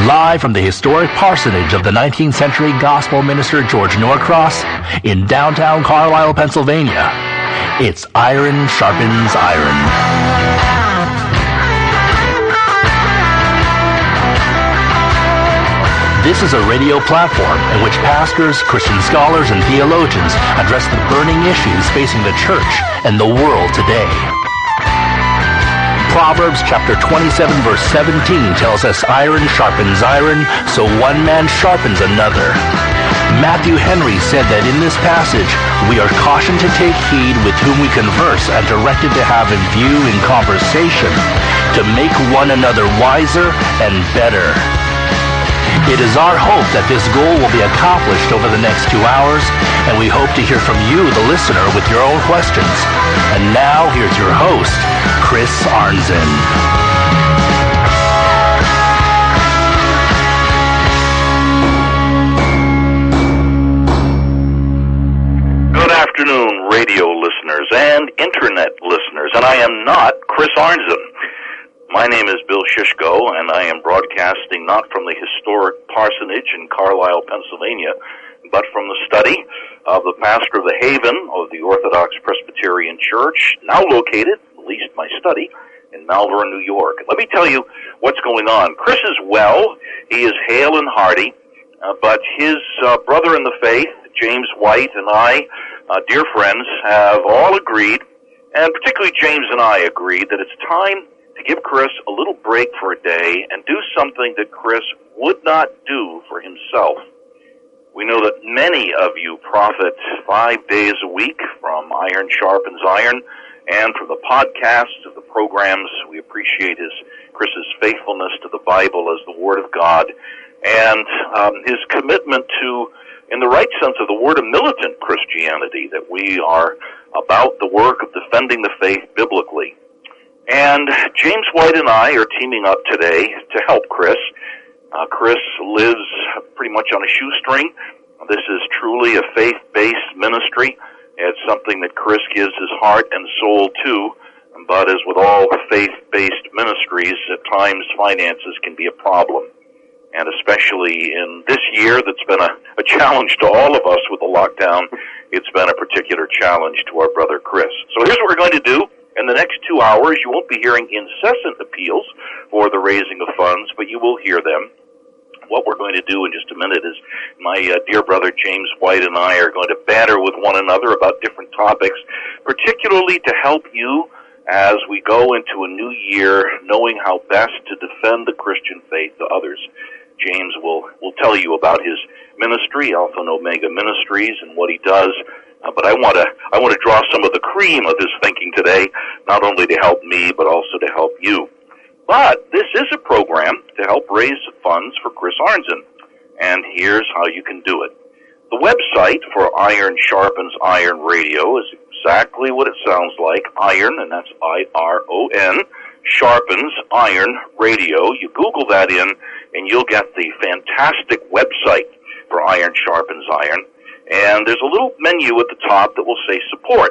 Live from the historic parsonage of the 19th century gospel minister George Norcross in downtown Carlisle, Pennsylvania, it's Iron Sharpens Iron. This is a radio platform in which pastors, Christian scholars, and theologians address the burning issues facing the church and the world today. Proverbs chapter 27 verse 17 tells us iron sharpens iron, so one man sharpens another. Matthew Henry said that in this passage, we are cautioned to take heed with whom we converse and directed to have in view in conversation to make one another wiser and better. It is our hope that this goal will be accomplished over the next 2 hours, and we hope to hear from you, the listener, with your own questions. And now, here's your host, Chris Arnzen. Good afternoon, radio listeners and internet listeners, and I am not Chris Arnzen. My name is Bill Shishko, and I am broadcasting not from the historic parsonage in Carlisle, Pennsylvania, but from the study of the pastor of the Haven of the Orthodox Presbyterian Church, now located, at least my study, in Malvern, New York. Let me tell you what's going on. Chris is well. He is hale and hearty, but his brother in the faith, James White, and I, dear friends, have all agreed, and particularly James and I agreed, that it's time to give Chris a little break for a day and do something that Chris would not do for himself. We know that many of you profit 5 days a week from Iron Sharpens Iron and from the podcasts of the programs. We appreciate Chris's faithfulness to the Bible as the Word of God and his commitment to, in the right sense of the word, a militant Christianity, that we are about the work of defending the faith biblically. And James White and I are teaming up today to help Chris. Chris lives pretty much on a shoestring. This is truly a faith-based ministry. It's something that Chris gives his heart and soul to, but as with all faith-based ministries, at times finances can be a problem. And especially in this year that's been a challenge to all of us with the lockdown, it's been a particular challenge to our brother Chris. So here's what we're going to do. In the next 2 hours, you won't be hearing incessant appeals for the raising of funds, but you will hear them. What we're going to do in just a minute is my dear brother James White and I are going to banter with one another about different topics, particularly to help you as we go into a new year, knowing how best to defend the Christian faith to others. James will tell you about his ministry, Alpha and Omega Ministries, and what he does. But I want to draw some of the cream of his thinking today, not only to help me, but also to help you. But this is a program to help raise funds for Chris Arnzen, and here's how you can do it. The website for Iron Sharpens Iron Radio is exactly what it sounds like, iron, and that's I-R-O-N, Sharpens Iron Radio. You Google that in, and you'll get the fantastic website for Iron Sharpens Iron. And there's a little menu at the top that will say support.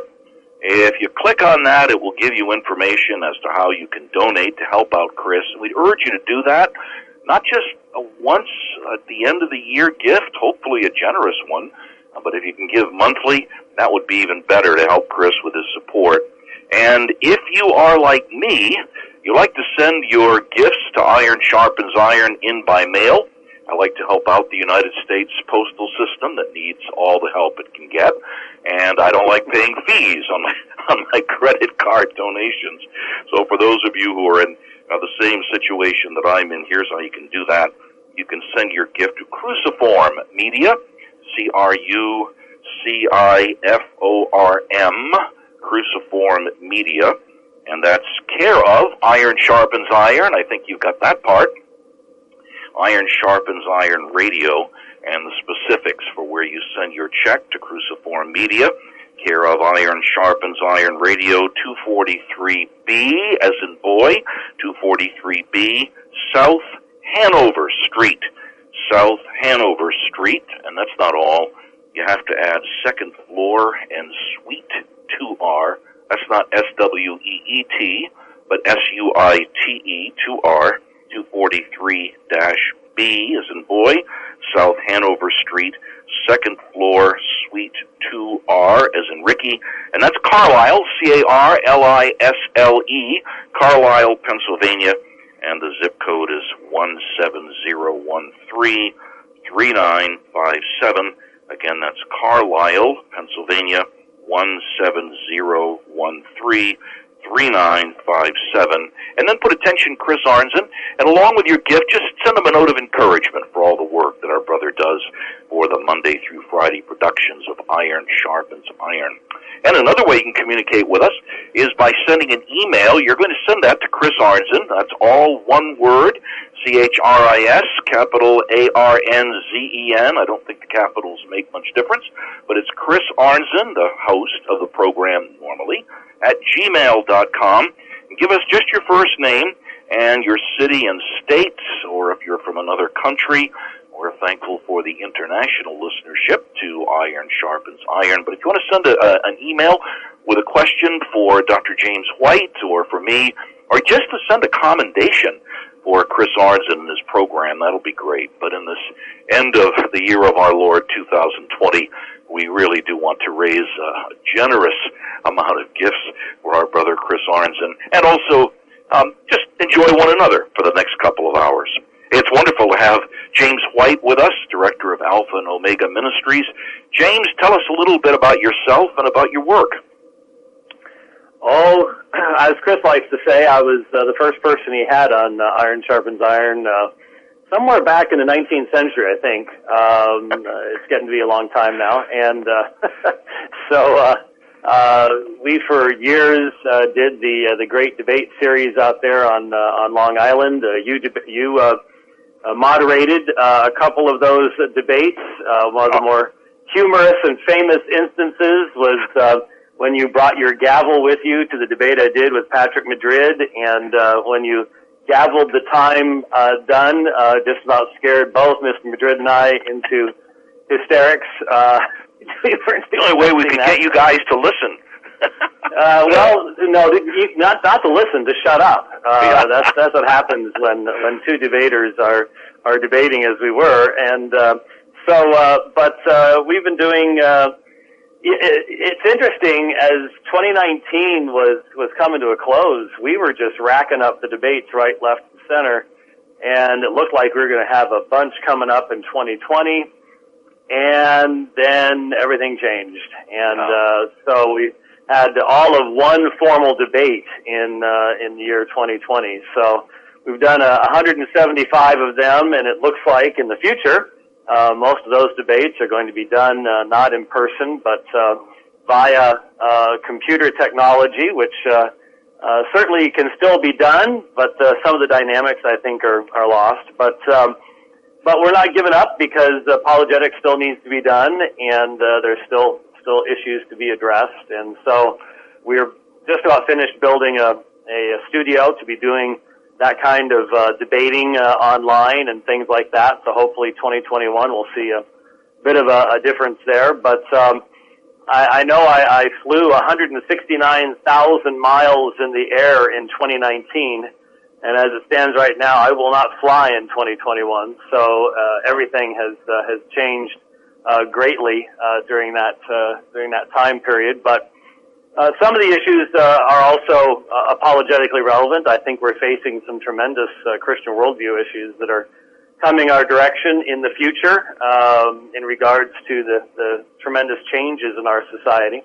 If you click on that, it will give you information as to how you can donate to help out Chris. And we'd urge you to do that, not just a once at the end of the year gift, hopefully a generous one, but if you can give monthly, that would be even better to help Chris with his support. And if you are like me, you like to send your gifts to Iron Sharpens Iron in by mail. I like to help out the United States postal system that needs all the help it can get, and I don't like paying fees on my credit card donations. So for those of you who are in the same situation that I'm in, here's how you can do that. You can send your gift to Cruciform Media, C-R-U-C-I-F-O-R-M, Cruciform Media, and that's care of Iron Sharpens Iron. I think you've got that part. Iron Sharpens Iron Radio, and the specifics for where you send your check to Cruciform Media, care of Iron Sharpens Iron Radio, 243B, as in boy, 243B, South Hanover Street. South Hanover Street, and that's not all. You have to add second floor and suite 2R. That's not S-W-E-E-T, but S-U-I-T-E, 2R, 243-B. B as in boy, South Hanover Street, second floor, Suite 2R as in Ricky, and that's Carlisle, Carlisle, Carlisle, Pennsylvania, and the zip code is 170133957. Again, that's Carlisle, Pennsylvania, 170133957. And then put attention Chris Arnzen, and along with your gift, just send him a note of encouragement for all the work that our brother does for the Monday through Friday productions of Iron Sharpens Iron. And another way you can communicate with us is by sending an email. You're going to send that to Chris Arnzen. That's all one word, CHRIS, capital ARNZEN. I don't think the capitals make much difference, but it's Chris Arnzen, the host of the program normally, at gmail.com. Give us just your first name and your city and state, or if you're from another country. We're thankful for the international listenership to Iron Sharpens Iron. But if you want to send an email with a question for Dr. James White or for me, or just to send a commendation for Chris Arnzen and his program, that'll be great. But in this end of the year of our Lord 2020, we really do want to raise a generous amount of gifts for our brother Chris Arnzen, and also just enjoy one another for the next couple of hours. It's wonderful to have James White with us, director of Alpha and Omega Ministries. James, tell us a little bit about yourself and about your work. Oh, as Chris likes to say, I was the first person he had on Iron Sharpens Iron somewhere back in the 19th century, I think. It's getting to be a long time now. And we for years did the great debate series out there on Long Island. You moderated a couple of those debates. One of the more humorous and famous instances was when you brought your gavel with you to the debate I did with Patrick Madrid, and when you gavelled the time done, just about scared both Mr. Madrid and I into hysterics. The only way we could get you guys to listen. Well, no, not to listen, to shut up. That's what happens when two debaters are debating as we were, and but we've been doing. It's interesting, as 2019 was coming to a close, we were just racking up the debates right, left, and center, and it looked like we were going to have a bunch coming up in 2020, and then everything changed, and so we had all of one formal debate in the year 2020. So we've done 175 of them, and it looks like in the future most of those debates are going to be done not in person, but via computer technology, which certainly can still be done, but some of the dynamics I think are lost. But we're not giving up, because apologetics still needs to be done, and there's still issues to be addressed. And so we're just about finished building a studio to be doing that kind of debating online and things like that. So hopefully 2021 we'll see a bit of a difference there. But I know I flew 169,000 miles in the air in 2019, and as it stands right now, I will not fly in 2021. So everything has changed greatly during that time period. But some of the issues are also apologetically relevant. I think we're facing some tremendous Christian worldview issues that are coming our direction in the future in regards to the tremendous changes in our society.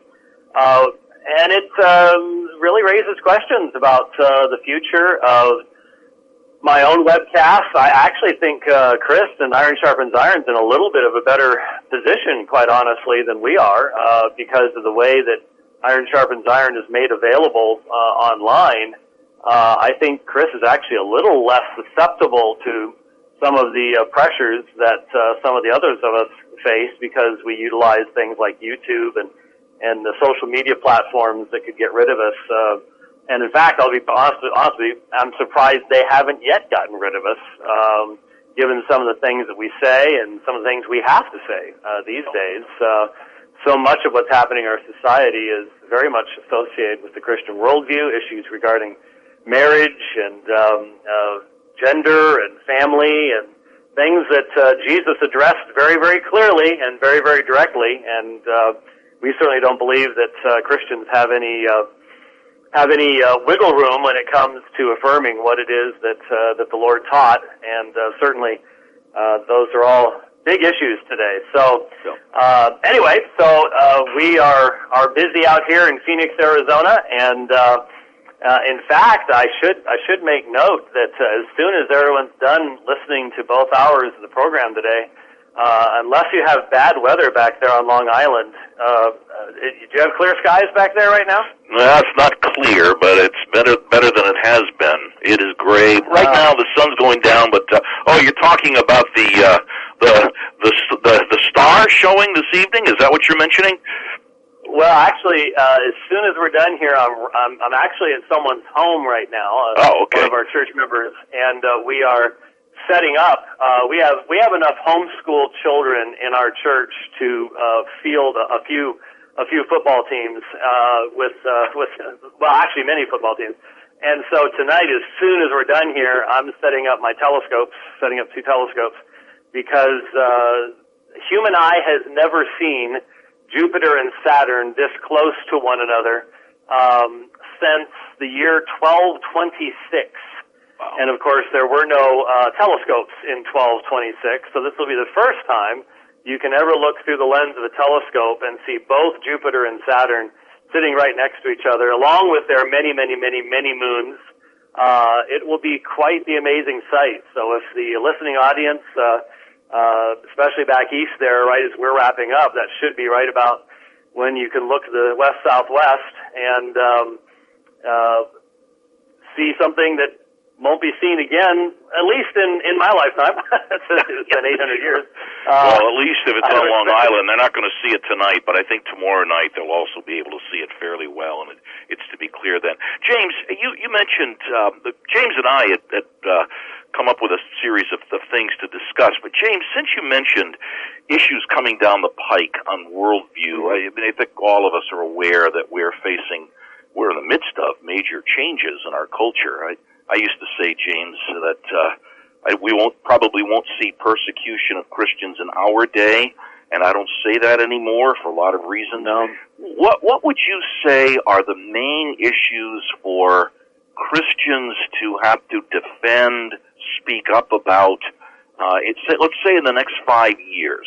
And it really raises questions about the future of my own webcast. I actually think Chris and Iron Sharpens Iron's in a little bit of a better position, quite honestly, than we are, because of the way that Iron Sharpens Iron is made available online. I think Chris is actually a little less susceptible to some of the pressures that some of the others of us face, because we utilize things like YouTube and the social media platforms that could get rid of us. And in fact, I'll be honestly, I'm surprised they haven't yet gotten rid of us, given some of the things that we say and some of the things we have to say these days. So much of what's happening in our society is very much associated with the Christian worldview, issues regarding marriage and gender and family and things that Jesus addressed very, very clearly and very, very directly, and we certainly don't believe that Christians have any wiggle room when it comes to affirming what it is that the Lord taught, and certainly those are all big issues today. So anyway, we are busy out here in Phoenix, Arizona, and in fact, I should make note that as soon as everyone's done listening to both hours of the program today, unless you have bad weather back there on Long Island, do you have clear skies back there right now? Well, it's not clear, but it's better than it has been. It is gray. Right now the sun's going down, but you're talking about the star showing this evening? Is that what you're mentioning? Well, actually, as soon as we're done here, I'm actually at someone's home right now. Okay. One of our church members, and we are setting up. We have enough homeschool children in our church to field a few football teams with actually many football teams. And so tonight, as soon as we're done here, I'm setting up 2 telescopes, because human eye has never seen Jupiter and Saturn this close to one another since the year 1226. Wow. And of course, there were no telescopes in 1226, so this will be the first time you can ever look through the lens of a telescope and see both Jupiter and Saturn sitting right next to each other, along with their many, many, many, many moons. It will be quite the amazing sight. So if the listening audience, especially back east there, right as we're wrapping up, that should be right about when you can look to the west-southwest and see something that won't be seen again, at least in my lifetime. It's been 800 years. Well, at least if it's on Long Island, they're not going to see it tonight, but I think tomorrow night they'll also be able to see it fairly well, and it's to be clear then. James, you mentioned, James and I had come up with a series of things to discuss, but James, since you mentioned issues coming down the pike on worldview, I think all of us are aware that we're in the midst of major changes in our culture. I used to say, James, that we probably won't see persecution of Christians in our day, and I don't say that anymore for a lot of reasons. What would you say are the main issues for Christians to have to defend, speak up about, let's say in the next 5 years?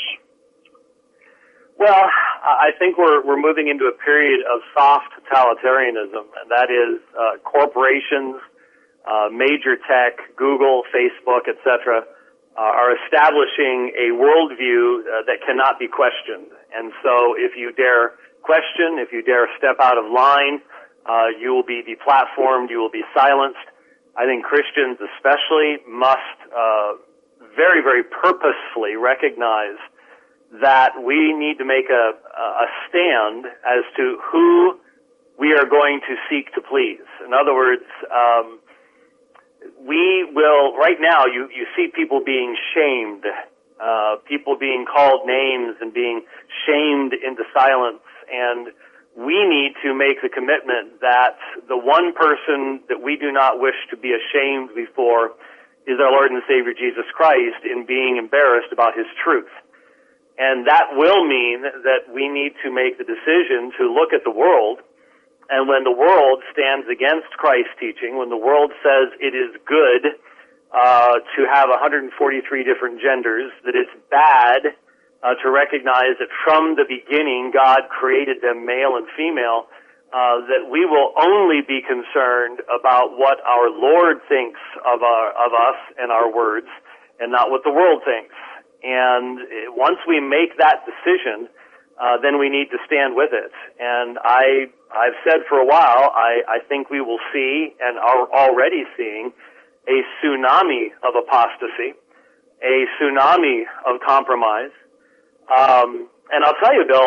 Well, I think we're moving into a period of soft totalitarianism, and that is corporations, major tech, Google, Facebook, etc., are establishing a worldview that cannot be questioned. And so if you dare question, if you dare step out of line, you will be deplatformed, you will be silenced. I think Christians especially must very, very purposefully recognize that we need to make a stand as to who we are going to seek to please. In other words, we will, right now, you see people being shamed, people being called names and being shamed into silence, and we need to make the commitment that the one person that we do not wish to be ashamed before is our Lord and Savior Jesus Christ in being embarrassed about His truth. And that will mean that we need to make the decision to look at the world, and when the world stands against Christ's teaching, when the world says it is good to have 143 different genders, that it's bad to recognize that from the beginning God created them male and female, that we will only be concerned about what our Lord thinks of us and our words, and not what the world thinks. And once we make that decision, then we need to stand with it. And I've said for a while, I think we will see, and are already seeing, a tsunami of apostasy, a tsunami of compromise. And I'll tell you, Bill,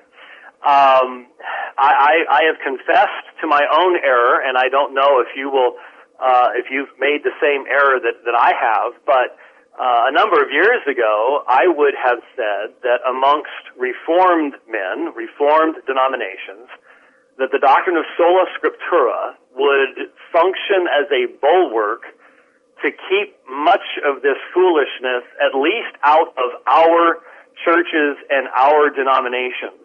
I have confessed to my own error, and I don't know if you've made the same error that I have, but a number of years ago, I would have said that amongst Reformed men, Reformed denominations, that the doctrine of sola scriptura would function as a bulwark to keep much of this foolishness at least out of our churches and our denominations.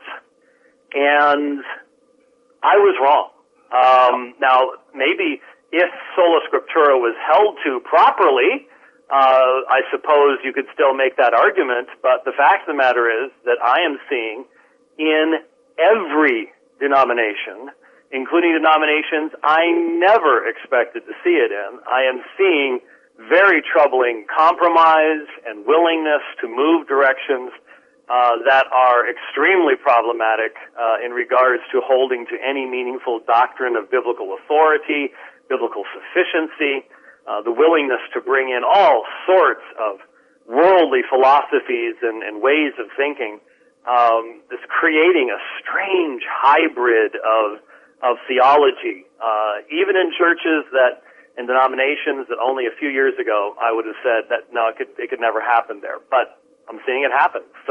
And I was wrong. Now, maybe if Sola Scriptura was held to properly, I suppose you could still make that argument, but the fact of the matter is that I am seeing in every denomination, including denominations I never expected to see it in, I am seeing very troubling compromise and willingness to move directions that are extremely problematic in regards to holding to any meaningful doctrine of biblical authority, biblical sufficiency, the willingness to bring in all sorts of worldly philosophies and ways of thinking, is creating a strange hybrid of theology, even in churches that, in denominations that only a few years ago I would have said that no, it could never happen there. But I'm seeing it happen. So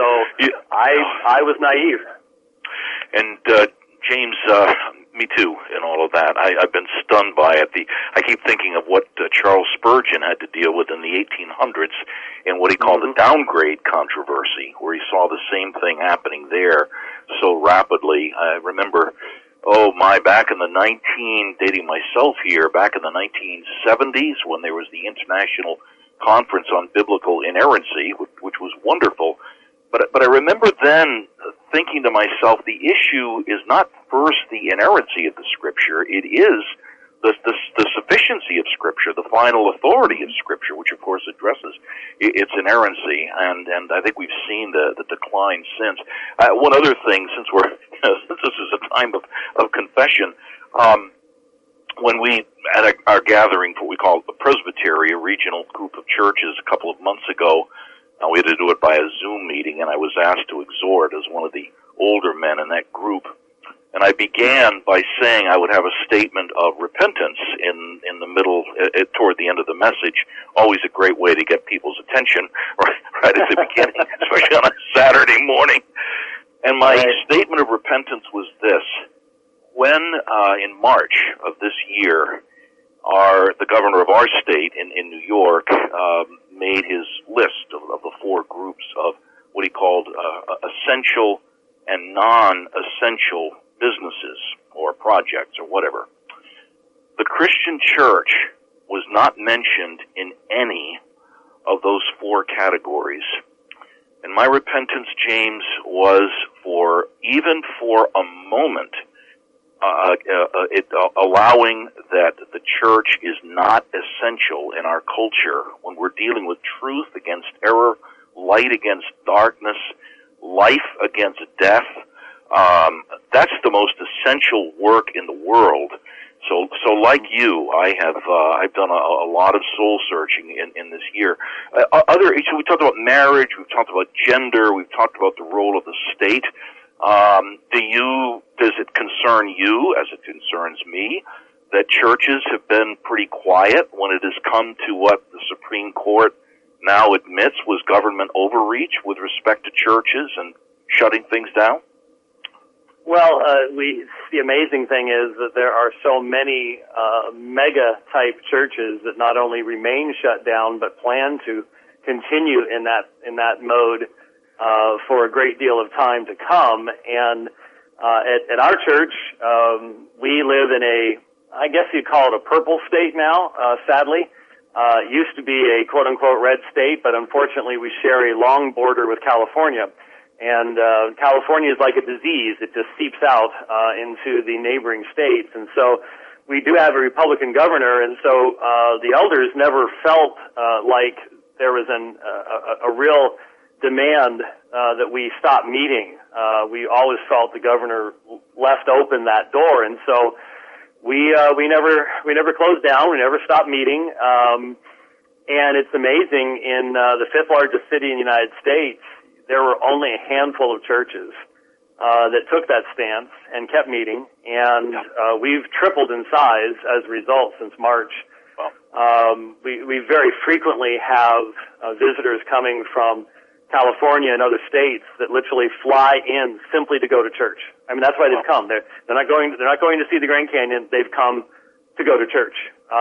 I was naive. And James, me too, in all of that. I've been stunned by it. I keep thinking of what Charles Spurgeon had to deal with in the 1800s in what he called the downgrade controversy, where he saw the same thing happening there so rapidly. I remember, back in dating myself here, back in the 1970s when there was the International Conference on Biblical Inerrancy, which was wonderful. But I remember then thinking to myself, the issue is not first the inerrancy of the Scripture, it is the sufficiency of Scripture, the final authority of Scripture, which of course addresses its inerrancy, and I think we've seen the decline since. One other thing, since since this is a time of confession, when we had our gathering for what we call the Presbytery, a regional group of churches, a couple of months ago, we had to do it by a Zoom meeting, and I was asked to exhort as one of the older men in that group. And I began by saying I would have a statement of repentance in the middle, toward the end of the message. Always a great way to get people's attention, right at the beginning, especially on a Saturday morning. And my statement of repentance was this. When, in March of this year, the governor of our state in New York made his list of the four groups of what he called essential and non-essential businesses or projects or whatever. The Christian church was not mentioned in any of those four categories. And my repentance, James, was even for a moment, allowing that the church is not essential in our culture when we're dealing with truth against error, light against darkness, life against death. That's the most essential work in the world. So like you, I've done a lot of soul searching in this year. So we talked about marriage, we've talked about gender, we've talked about the role of the state. Does it concern you, as it concerns me, that churches have been pretty quiet when it has come to what the Supreme Court now admits was government overreach with respect to churches and shutting things down? Well, the amazing thing is that there are so many mega-type churches that not only remain shut down, but plan to continue in that mode for a great deal of time to come. And at our church, we live in I guess you'd call it a purple state now, sadly. It used to be a quote-unquote red state, but unfortunately we share a long border with California. And California is like a disease. It just seeps out into the neighboring states. And so we do have a Republican governor, and so the elders never felt like there was a real demand that we stop meeting. We always felt the governor left open that door, and so we never closed down. We never stopped meeting. And it's amazing, in the fifth largest city in the United States, there were only a handful of churches that took that stance and kept meeting, and we've tripled in size as a result since March. We very frequently have visitors coming from California and other states that literally fly in simply to go to church. I mean, that's why they've come. They're not going to see the Grand Canyon. They've come to go to church.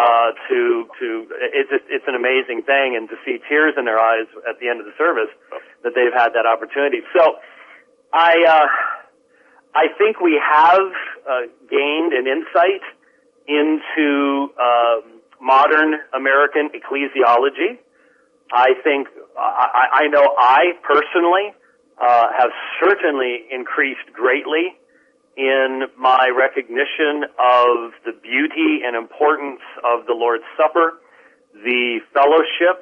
It's an amazing thing, and to see tears in their eyes at the end of the service that they've had that opportunity. So I think we have gained an insight into modern American ecclesiology. I think I know I personally have certainly increased greatly in my recognition of the beauty and importance of the Lord's Supper, the fellowship,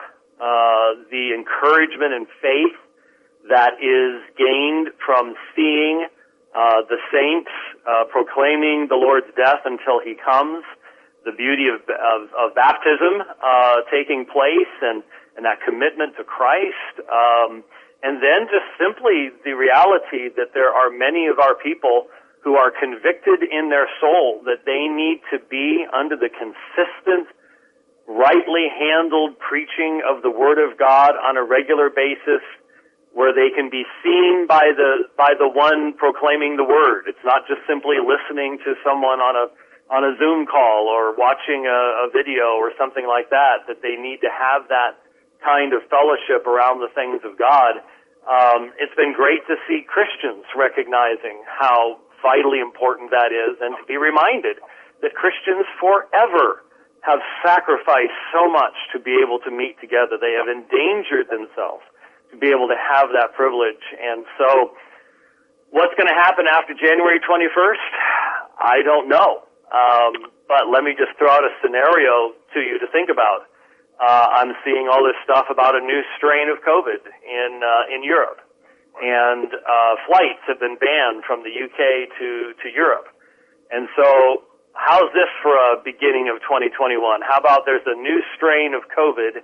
the encouragement and faith that is gained from seeing the saints proclaiming the Lord's death until He comes, the beauty of baptism taking place, and that commitment to Christ, and then just simply the reality that there are many of our people who are convicted in their soul that they need to be under the consistent, rightly handled preaching of the Word of God on a regular basis, where they can be seen by the one proclaiming the Word. It's not just simply listening to someone on a Zoom call or watching a video or something like that, that they need to have that kind of fellowship around the things of God. It's been great to see Christians recognizing how vitally important that is, and to be reminded that Christians forever have sacrificed so much to be able to meet together. They have endangered themselves to be able to have that privilege. And so what's going to happen after January 21st? I don't know. But let me just throw out a scenario to you to think about. I'm seeing all this stuff about a new strain of COVID in Europe. And flights have been banned from the UK to Europe. And so how's this for a beginning of 2021? How about there's a new strain of COVID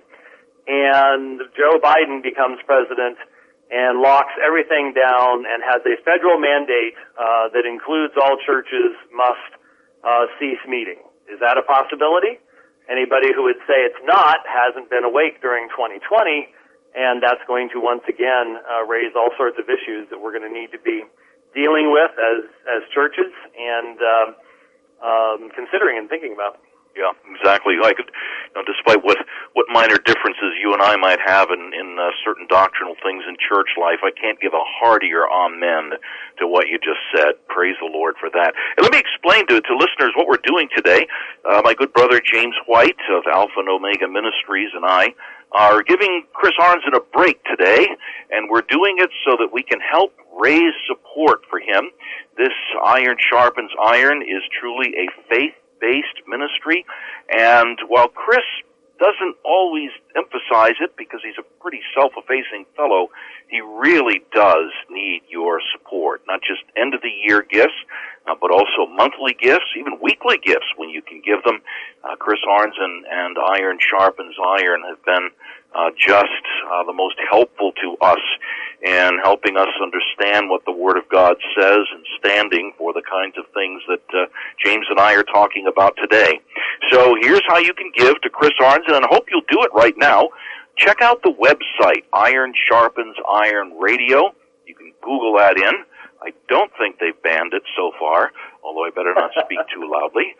and Joe Biden becomes president and locks everything down and has a federal mandate that includes all churches must cease meeting? Is that a possibility? Anybody who would say it's not hasn't been awake during 2020. And that's going to once again raise all sorts of issues that we're going to need to be dealing with as churches and considering and thinking about. Yeah, exactly. Despite what minor differences you and I might have in certain doctrinal things in church life, I can't give a heartier amen to what you just said. Praise the Lord for that. And let me explain to listeners what we're doing today. My good brother James White of Alpha and Omega Ministries and I are giving Chris Arnzen a break today, and we're doing it so that we can help raise support for him. This Iron Sharpens Iron is truly a faith-based ministry, and while Chris doesn't always emphasize it because he's a pretty self-effacing fellow, he really does need your support, not just end-of-the-year gifts, but also monthly gifts, even weekly gifts when you can give them. Chris Arnzen and Iron Sharpens Iron have been just the most helpful to us in helping us understand what the Word of God says and standing for the kinds of things that James and I are talking about today. So here's how you can give to Chris Arnzen, and I hope you'll do it right now. Check out the website, Iron Sharpens Iron Radio. You can Google that in. I don't think they've banned it so far, although I better not speak too loudly.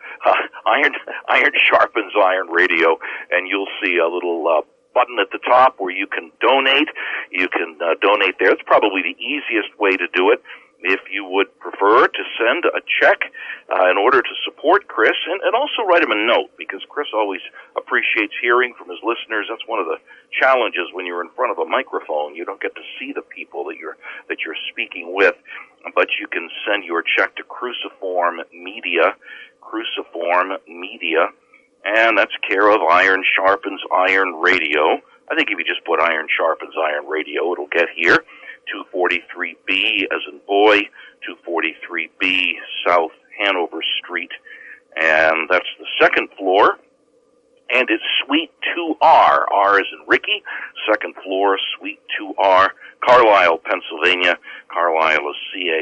Iron Sharpens Iron Radio, and you'll see a little button at the top where you can donate. You can donate there. It's probably the easiest way to do it. If you would prefer to send a check in order to support Chris, and also write him a note, because Chris always appreciates hearing from his listeners. That's one of the challenges when you're in front of a microphone. You don't get to see the people that you're speaking with, but you can send your check to Cruciform Media, and that's care of Iron Sharpens Iron Radio. I think if you just put Iron Sharpens Iron Radio, it'll get here. 243B as in boy, 243B South Hanover Street, and that's the second floor, and it's Suite 2R, R as in Ricky, second floor, Suite 2R, Carlisle, Pennsylvania. Carlisle is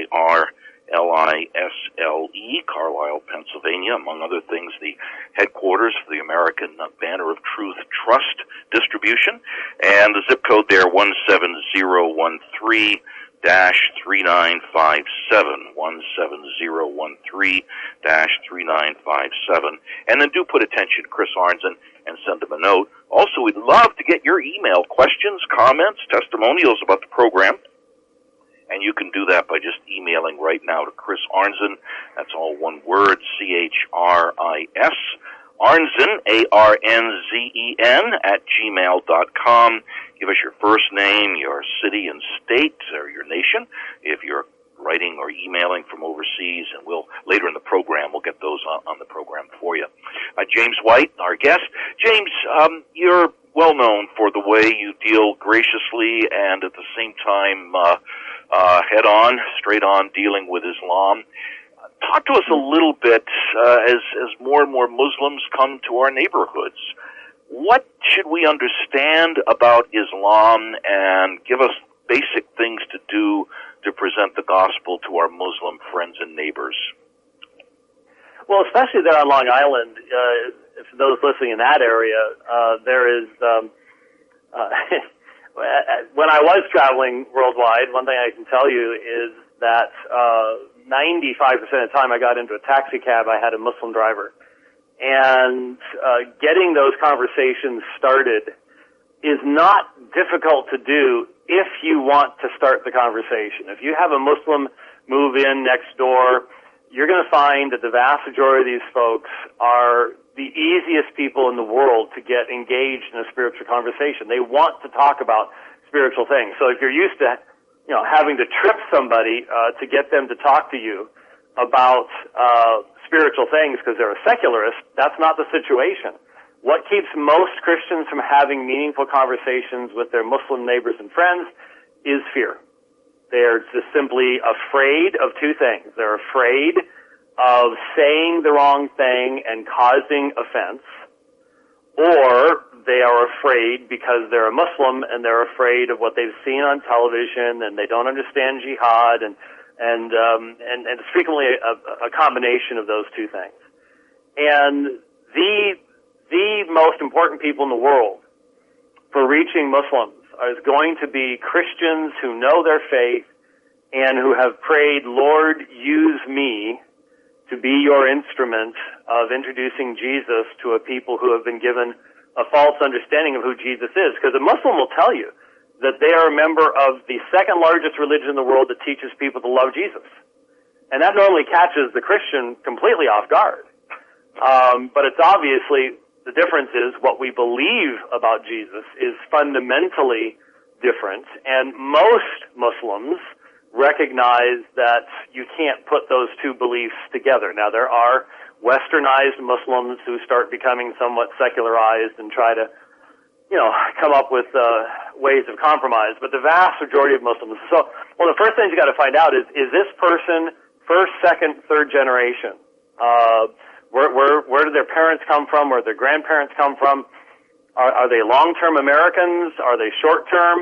C-A-R-L-I-S-L-E, Carlisle, Pennsylvania, among other things, the headquarters for the American Banner of Truth Trust Distribution, and the zip code there, 17013, 17013-3957, and then do put attention to Chris Arnzen and send him a note. Also, we'd love to get your email questions, comments, testimonials about the program, and you can do that by just emailing right now to Chris Arnzen. That's all one word, C-H-R-I-S, Arnzen, A-R-N-Z-E-N, @gmail.com. Give us your first name, your city and state, or your nation, if you're writing or emailing from overseas, and later in the program, we'll get those on the program for you. James White, our guest. James, you're well known for the way you deal graciously and at the same time head on, straight on, dealing with Islam. Talk to us a little bit as more and more Muslims come to our neighborhoods. What should we understand about Islam, and give us basic things to do to present the gospel to our Muslim friends and neighbors? Well, especially there on Long Island, for those listening in that area, there is, when I was traveling worldwide, one thing I can tell you is that 95% of the time I got into a taxi cab, I had a Muslim driver. And getting those conversations started is not difficult to do if you want to start the conversation. If you have a Muslim move in next door, you're going to find that the vast majority of these folks are the easiest people in the world to get engaged in a spiritual conversation. They want to talk about spiritual things. So if you're used to, having to trip somebody to get them to talk to you about spiritual things because they're a secularist, that's not the situation. What keeps most Christians from having meaningful conversations with their Muslim neighbors and friends is fear. They're just simply afraid of two things. They're afraid of saying the wrong thing and causing offense, or they are afraid because they're a Muslim and they're afraid of what they've seen on television, and they don't understand jihad, and it's frequently a combination of those two things. And the most important people in the world for reaching Muslims is going to be Christians who know their faith and who have prayed, Lord, use me to be your instrument of introducing Jesus to a people who have been given a false understanding of who Jesus is. Because a Muslim will tell you that they are a member of the second largest religion in the world that teaches people to love Jesus. And that normally catches the Christian completely off guard. But it's obviously, the difference is what we believe about Jesus is fundamentally different. And most Muslims recognize that you can't put those two beliefs together. Now, there are westernized Muslims who start becoming somewhat secularized and try to, come up with ways of compromise. But the vast majority of Muslims, so, well, the first thing you got to find out is this person first, second, third generation? Where did their parents come from? Where did their grandparents come from? Are they long-term Americans? Are they short-term?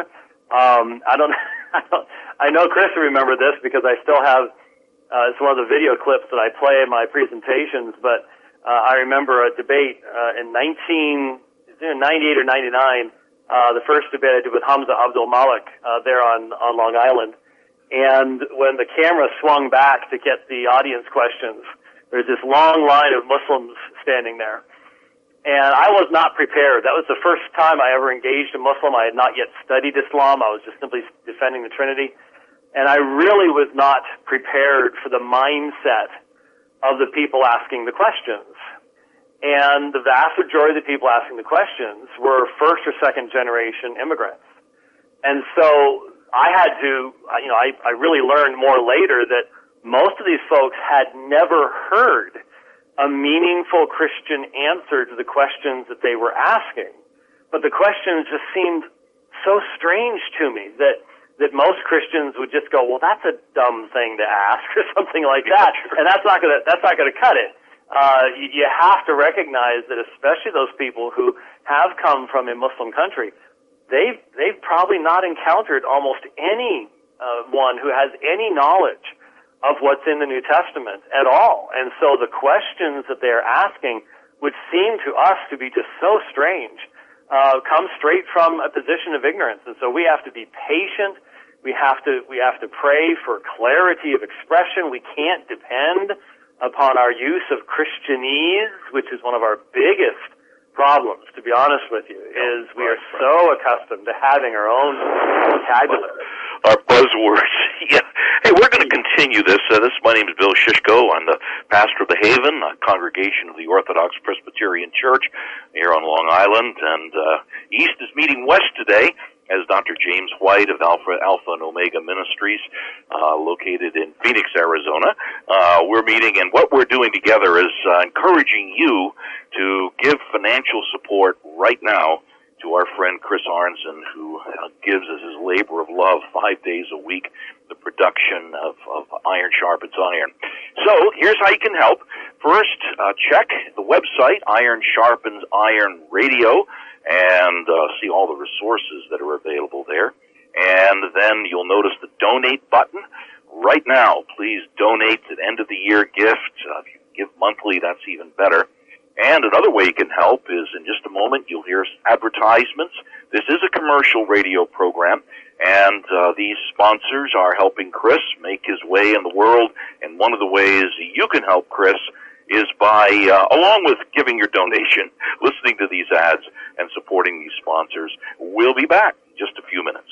I know Chris will remember this because I still have, it's one of the video clips that I play in my presentations, but I remember a debate in 1998 or 99, the first debate I did with Hamza Abdul Malik there on Long Island. And when the camera swung back to get the audience questions, there's this long line of Muslims standing there. And I was not prepared. That was the first time I ever engaged a Muslim. I had not yet studied Islam. I was just simply defending the Trinity. And I really was not prepared for the mindset of the people asking the questions. And the vast majority of the people asking the questions were first or second generation immigrants. And so I had to, I really learned more later that most of these folks had never heard a meaningful Christian answer to the questions that they were asking. But the questions just seemed so strange to me that most Christians would just go, well, that's a dumb thing to ask, or something like that. And that's not gonna cut it. You have to recognize that especially those people who have come from a Muslim country, they've probably not encountered almost any one who has any knowledge of what's in the New Testament at all. And so the questions that they're asking, which seem to us to be just so strange, come straight from a position of ignorance. And so we have to be patient. We have to pray for clarity of expression. We can't depend upon our use of Christianese, which is one of our biggest problems, to be honest with you, is we are so accustomed to having our own vocabulary. Our buzzwords. Yeah. Hey, we're going to continue this. My name is Bill Shishko. I'm the pastor of the Haven, a congregation of the Orthodox Presbyterian Church here on Long Island. And East is meeting West today as Dr. James White of Alpha and Omega Ministries, located in Phoenix, Arizona. We're meeting, and what we're doing together is encouraging you to give financial support right now to our friend Chris Arnzen, who gives us his labor of love 5 days a week, the production of Iron Sharpens Iron. So here's how you can help. First, check the website, Iron Sharpens Iron Radio, and see all the resources that are available there. And then you'll notice the donate button. Right now, please donate an end-of-the-year gift. If you give monthly, that's even better. And another way you can help is in just a moment you'll hear advertisements. This is a commercial radio program, and these sponsors are helping Chris make his way in the world. And one of the ways you can help Chris is by, along with giving your donation, listening to these ads and supporting these sponsors. We'll be back in just a few minutes.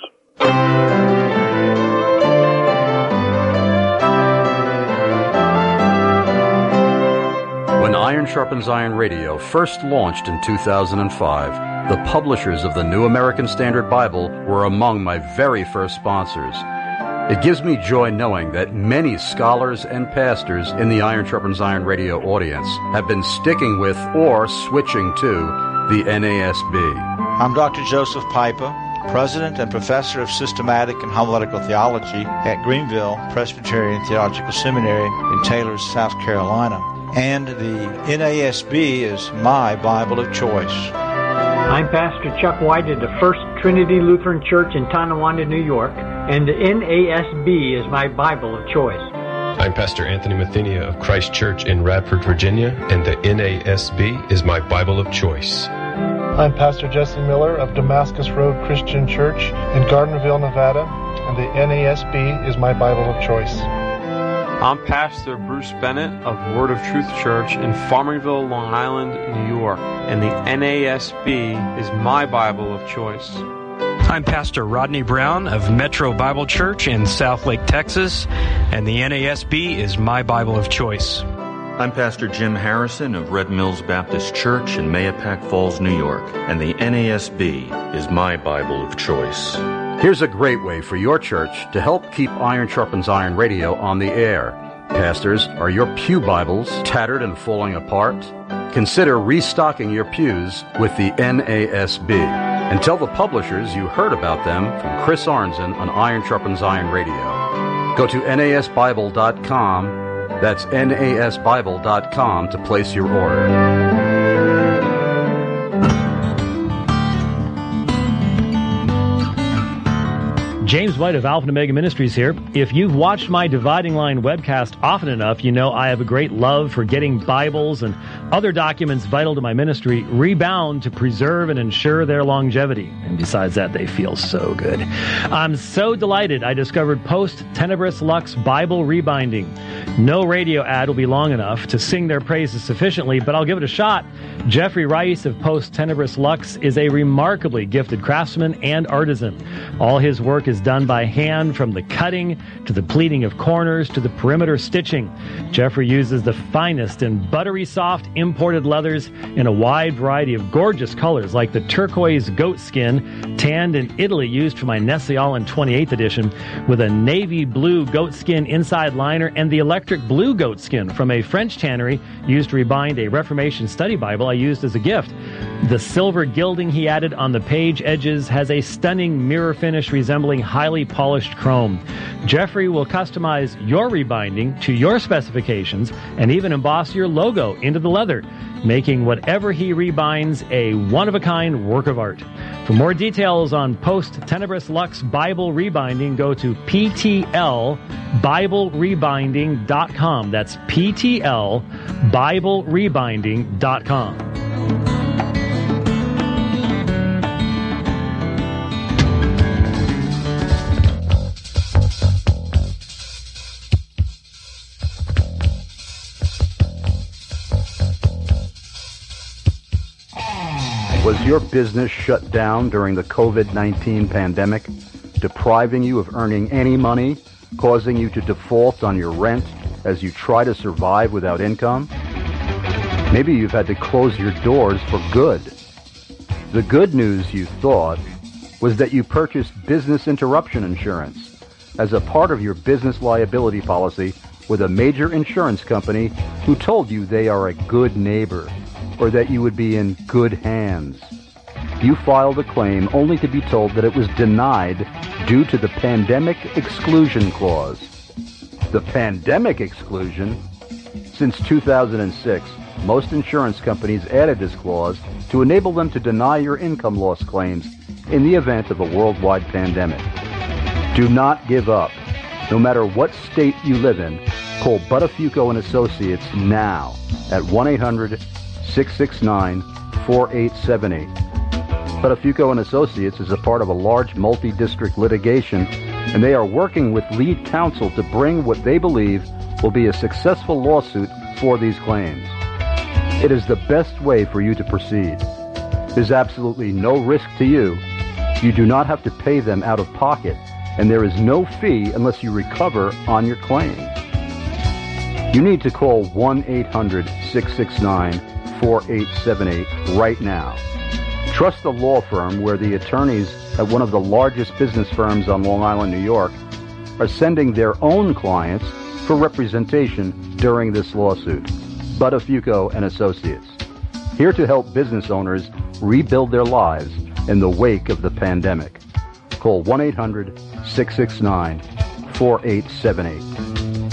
When Iron Sharpens Iron Radio first launched in 2005, the publishers of the New American Standard Bible were among my very first sponsors. It gives me joy knowing that many scholars and pastors in the Iron Sharpens Iron Radio audience have been sticking with or switching to the NASB. I'm Dr. Joseph Pipa, President and Professor of Systematic and Homiletical Theology at Greenville Presbyterian Theological Seminary in Taylor, South Carolina. And the NASB is my Bible of choice. I'm Pastor Chuck White at the First Trinity Lutheran Church in Tonawanda, New York, and the NASB is my Bible of choice. I'm Pastor Anthony Mathenia of Christ Church in Radford, Virginia, and the NASB is my Bible of choice. I'm Pastor Jesse Miller of Damascus Road Christian Church in Gardnerville, Nevada, and the NASB is my Bible of choice. I'm Pastor Bruce Bennett of Word of Truth Church in Farmingville, Long Island, New York, and the NASB is my Bible of choice. I'm Pastor Rodney Brown of Metro Bible Church in Southlake, Texas, and the NASB is my Bible of choice. I'm Pastor Jim Harrison of Red Mills Baptist Church in Mahopac Falls, New York, and the NASB is my Bible of choice. Here's a great way for your church to help keep Iron Sharpens Iron Radio on the air. Pastors, are your pew Bibles tattered and falling apart? Consider restocking your pews with the NASB. And tell the publishers you heard about them from Chris Arnzen on Iron Sharpens Iron Radio. Go to nasbible.com. That's nasbible.com to place your order. James White of Alpha and Omega Ministries here. If you've watched my Dividing Line webcast often enough, you know I have a great love for getting Bibles and other documents vital to my ministry rebound to preserve and ensure their longevity. And besides that, they feel so good. I'm so delighted I discovered Post Tenebris Lux Bible Rebinding. No radio ad will be long enough to sing their praises sufficiently, but I'll give it a shot. Jeffrey Rice of Post Tenebris Lux is a remarkably gifted craftsman and artisan. All his work is done by hand, from the cutting to the pleating of corners to the perimeter stitching. Jeffrey uses the finest and buttery soft imported leathers in a wide variety of gorgeous colors, like the turquoise goat skin tanned in Italy used for my Nestle Aland 28th edition, with a navy blue goat skin inside liner, and the electric blue goat skin from a French tannery used to rebind a Reformation study Bible I used as a gift. The silver gilding he added on the page edges has a stunning mirror finish resembling highly polished chrome. Jeffrey will customize your rebinding to your specifications and even emboss your logo into the leather, making whatever he rebinds a one-of-a-kind work of art. For more details on Post Tenebris Lux Bible Rebinding, go to PTLBibleRebinding.com. That's PTLBibleRebinding.com. Was your business shut down during the COVID-19 pandemic, depriving you of earning any money, causing you to default on your rent as you try to survive without income? Maybe you've had to close your doors for good. The good news, you thought, was that you purchased business interruption insurance as a part of your business liability policy with a major insurance company who told you they are a good neighbor or that you would be in good hands. You filed a claim only to be told that it was denied due to the Pandemic Exclusion Clause. The Pandemic Exclusion? Since 2006, most insurance companies added this clause to enable them to deny your income loss claims in the event of a worldwide pandemic. Do not give up. No matter what state you live in, call Buttafuoco and Associates now at 1-800-669-4878. Buttafuoco and Associates is a part of a large multi-district litigation, and they are working with lead counsel to bring what they believe will be a successful lawsuit for these claims. It is the best way for you to proceed. There's absolutely no risk to you. You do not have to pay them out of pocket, and there is no fee unless you recover on your claim. You need to call 1-800-669-4878 right now. Trust the law firm where the attorneys at one of the largest business firms on Long Island, New York, are sending their own clients for representation during this lawsuit. Buttafuoco and Associates, here to help business owners rebuild their lives in the wake of the pandemic. Call 1-800-669-4878.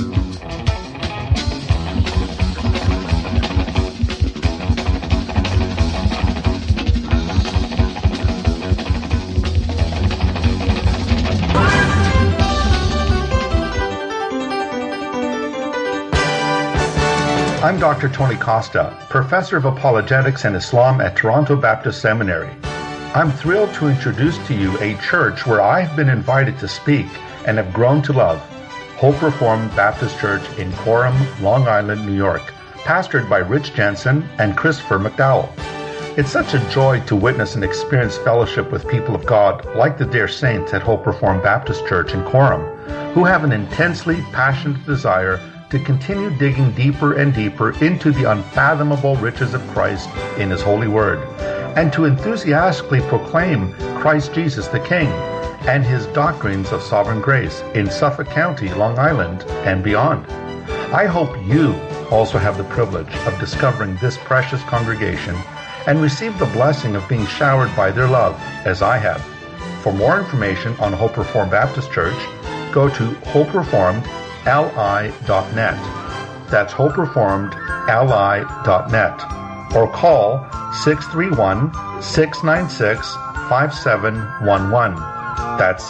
I'm Dr. Tony Costa, Professor of Apologetics and Islam at Toronto Baptist Seminary. I'm thrilled to introduce to you a church where I've been invited to speak and have grown to love, Hope Reformed Baptist Church in Coram, Long Island, New York, pastored by Rich Jensen and Christopher McDowell. It's such a joy to witness and experience fellowship with people of God like the dear saints at Hope Reformed Baptist Church in Coram, who have an intensely passionate desire to continue digging deeper and deeper into the unfathomable riches of Christ in His holy word, and to enthusiastically proclaim Christ Jesus the King and His doctrines of sovereign grace in Suffolk County, Long Island, and beyond. I hope you also have the privilege of discovering this precious congregation and receive the blessing of being showered by their love, as I have. For more information on Hope Reformed Baptist Church, go to hopereformedli.net. That's hopereformedli.net. Or call 631-696-5711. That's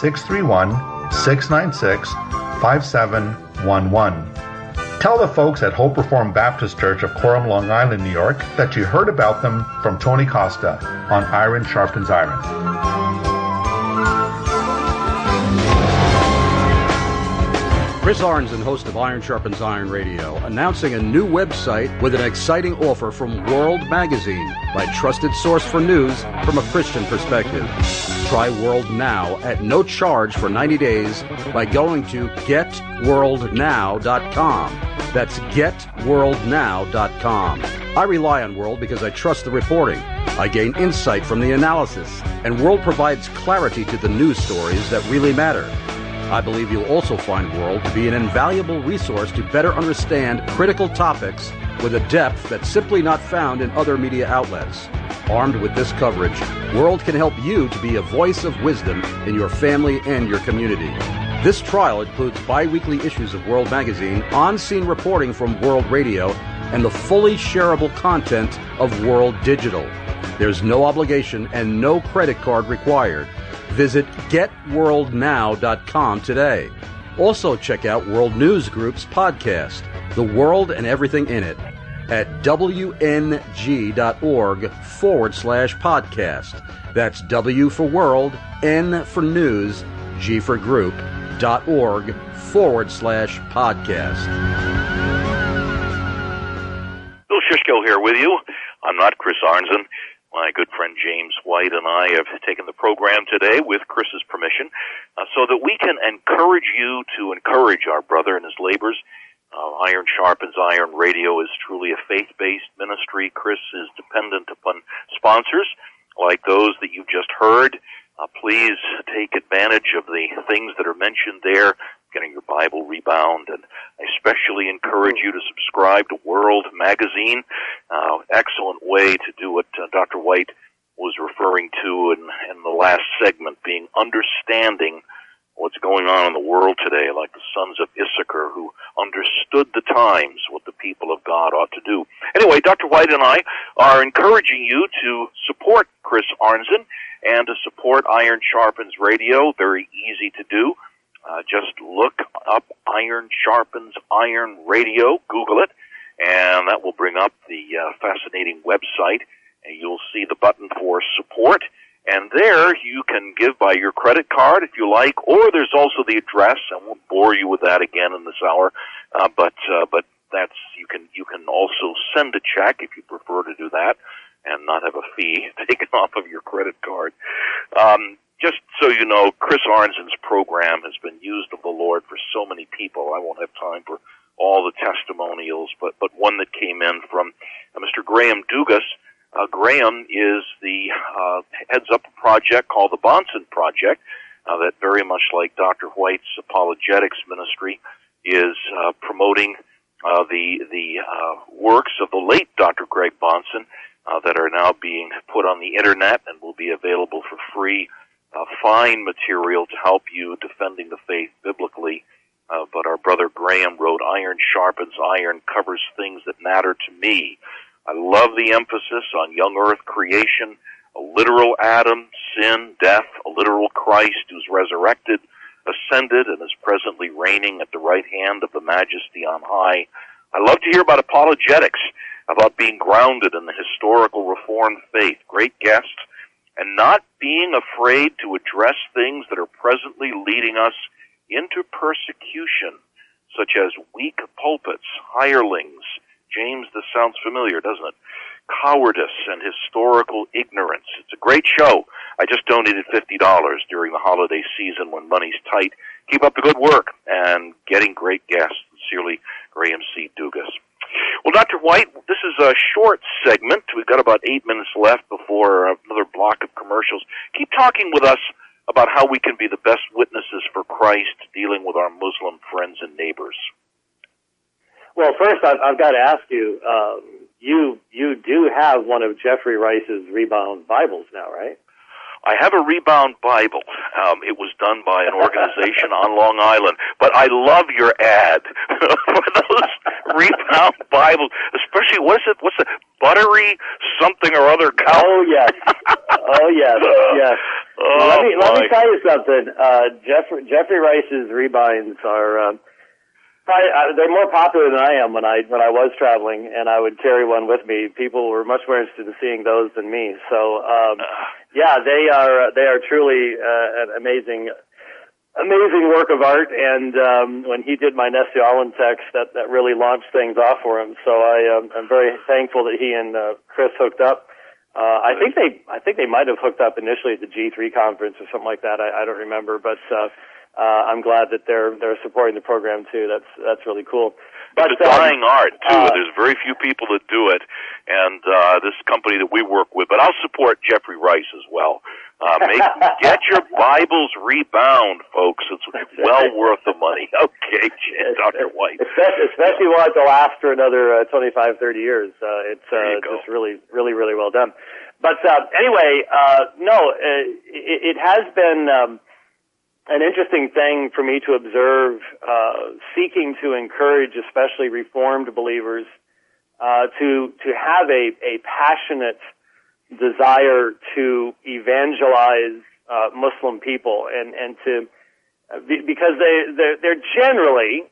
631-696-5711. Tell the folks at Hope Reformed Baptist Church of Coram, Long Island, New York, that you heard about them from Tony Costa on Iron Sharpens Iron. Chris Arnzen, host of Iron Sharpens Iron Radio, announcing a new website with an exciting offer from World Magazine, my trusted source for news from a Christian perspective. Try World Now at no charge for 90 days by going to getworldnow.com. That's getworldnow.com. I rely on World because I trust the reporting. I gain insight from the analysis, and World provides clarity to the news stories that really matter. I believe you'll also find World to be an invaluable resource to better understand critical topics with a depth that's simply not found in other media outlets. Armed with this coverage, World can help you to be a voice of wisdom in your family and your community. This trial includes bi-weekly issues of World Magazine, on-scene reporting from World Radio, and the fully shareable content of World Digital. There's no obligation and no credit card required. Visit getworldnow.com today. Also check out World News Group's podcast, The World and Everything in It, at wng.org/podcast. That's W for World, N for News, G for Group.org/podcast. Bill Shishko here with you. I'm not Chris Arnzen. My good friend James White and I have taken the program today with Chris's permission so that we can encourage you to encourage our brother in his labors. Iron Sharpens Iron Radio is truly a faith-based ministry. Chris is dependent upon sponsors like those that you've just heard. Please take advantage of the things that are mentioned there, getting your Bible Rebound, and I especially encourage you to subscribe to World Magazine. Excellent way to do what Dr. White was referring to in the last segment, being understanding what's going on in the world today, like the sons of Issachar who understood the times, what the people of God ought to do. Anyway, Dr. White and I are encouraging you to support Chris Arnzen and to support Iron Sharpens Radio. Very easy to do. Just look up Iron Sharpens Iron Radio, Google it, and that will bring up the fascinating website, and you'll see the button for support. And there you can give by your credit card if you like, or there's also the address. I won't bore you with that again in this hour, but that's you can also send a check if you prefer to do that, and not have a fee taken off of your credit card. Just so you know, Chris Arnzen's program has been used of the Lord for so many people. I won't have time for all the testimonials, but one that came in from Mr. Graham Dugas. Graham is the heads up a project called the Bonson Project that very much like Dr. White's apologetics ministry is promoting the works of the late Dr. Greg Bonson that are now being put on the internet and will be available for free. Fine material to help you defending the faith biblically. But our brother Graham wrote, Iron Sharpens Iron covers things that matter to me. I love the emphasis on young earth creation, a literal Adam, sin, death, a literal Christ who's resurrected, ascended, and is presently reigning at the right hand of the Majesty on high. I love to hear about apologetics, about being grounded in the historical Reformed faith. Great guests. And not being afraid to address things that are presently leading us into persecution, such as weak pulpits, hirelings. James, this sounds familiar, doesn't it? Cowardice and historical ignorance. It's a great show. I just donated $50 during the holiday season when money's tight. Keep up the good work and getting great guests. Sincerely, Graham C. Dugas. Well, Dr. White, this is a short segment. We've got about 8 minutes left before another block of commercials. Keep talking with us about how we can be the best witnesses for Christ dealing with our Muslim friends and neighbors. Well, first, I've got to ask you, you do have one of Jeffrey Rice's Rebound Bibles now, right? I have a Rebound Bible. It was done by an organization on Long Island. But I love your ad for those Rebound Bibles, especially, what's the buttery something or other cow? Oh, yes. Oh, yes, yes. Oh, let me tell you something. Jeffrey Rice's rebinds are... they're more popular than I am when I was traveling, and I would carry one with me. People were much more interested in seeing those than me. So, yeah, they are truly an amazing work of art. And when he did my Nessie Allen text, that really launched things off for him. So I'm very thankful that he and Chris hooked up. I think they might have hooked up initially at the G3 conference or something like that. I don't remember, but. I'm glad that they're supporting the program too. That's really cool. But it's a dying art too. There's very few people that do it, and this company that we work with. But I'll support Jeffrey Rice as well. Get your Bibles Rebound, folks. It's well worth the money. Okay, Dr. White. Especially want it to last for another 25, 30 years. It's just really, really, really well done. But anyway, it has been. An interesting thing for me to observe, seeking to encourage especially Reformed believers to have a passionate desire to evangelize Muslim people and to because there generally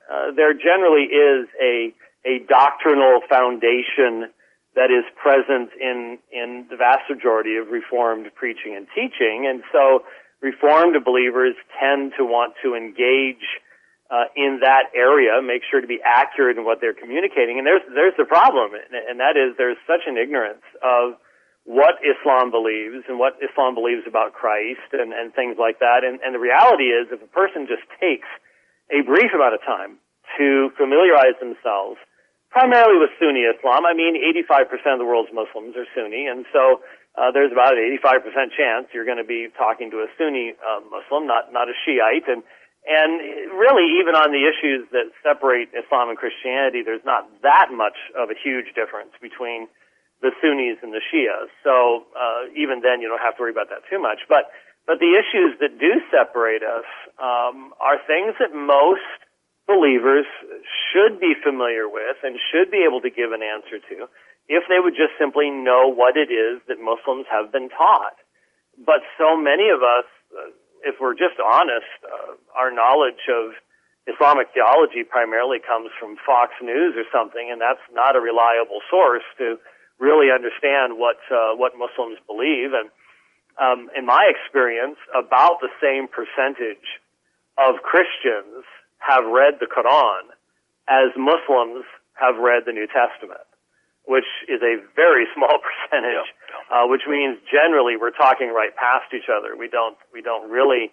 is a doctrinal foundation that is present in the vast majority of Reformed preaching and teaching, and so Reformed believers tend to want to engage in that area, make sure to be accurate in what they're communicating. And there's the problem, and that is there's such an ignorance of what Islam believes and what Islam believes about Christ and things like that. And the reality is, if a person just takes a brief amount of time to familiarize themselves primarily with Sunni Islam, I mean, 85% of the world's Muslims are Sunni, and so there's about an 85% chance you're going to be talking to a Sunni Muslim, not a Shiite. And really, even on the issues that separate Islam and Christianity, there's not that much of a huge difference between the Sunnis and the Shias. So even then, you don't have to worry about that too much. But the issues that do separate us are things that most believers should be familiar with and should be able to give an answer to if they would just simply know what it is that Muslims have been taught. But so many of us, if we're just honest, our knowledge of Islamic theology primarily comes from Fox News or something, and that's not a reliable source to really understand what Muslims believe. And in my experience, about the same percentage of Christians have read the Quran as Muslims have read the New Testament, which is a very small percentage, which means generally we're talking right past each other. We don't really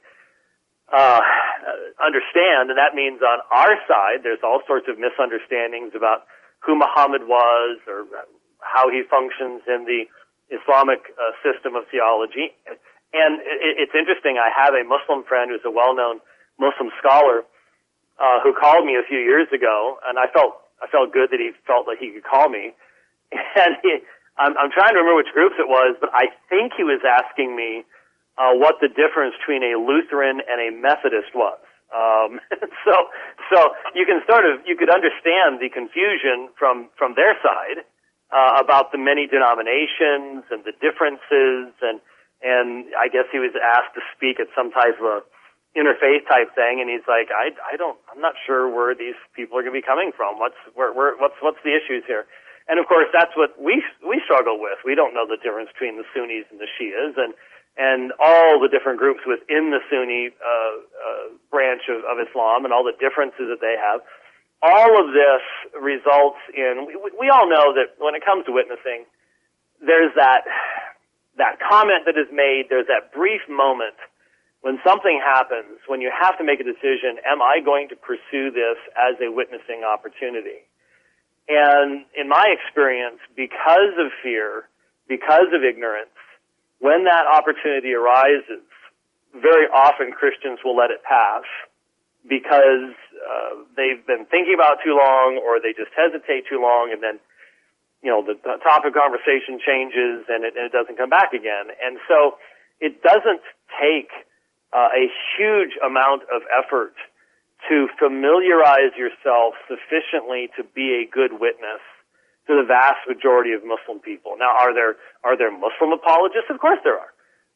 understand, and that means on our side there's all sorts of misunderstandings about who Muhammad was or how he functions in the Islamic system of theology. And it's interesting, I have a Muslim friend who's a well-known Muslim scholar who called me a few years ago, and I felt good that he felt like he could call me. And I'm trying to remember which groups it was, but I think he was asking me what the difference between a Lutheran and a Methodist was. So you could understand the confusion from their side about the many denominations and the differences, and I guess he was asked to speak at some type of a interfaith type thing, and he's like, I'm not sure where these people are going to be coming from. What's the issues here? And of course, that's what we struggle with. We don't know the difference between the Sunnis and the Shias, and all the different groups within the Sunni branch of Islam, and all the differences that they have. All of this results in, we all know that when it comes to witnessing, there's that comment that is made, there's that brief moment when something happens, when you have to make a decision, am I going to pursue this as a witnessing opportunity? And in my experience, because of fear, because of ignorance, when that opportunity arises, very often Christians will let it pass because they've been thinking about it too long, or they just hesitate too long, and then the topic of conversation changes and it doesn't come back again. And so it doesn't take a huge amount of effort to familiarize yourself sufficiently to be a good witness to the vast majority of Muslim people. Now, are there Muslim apologists? Of course there are.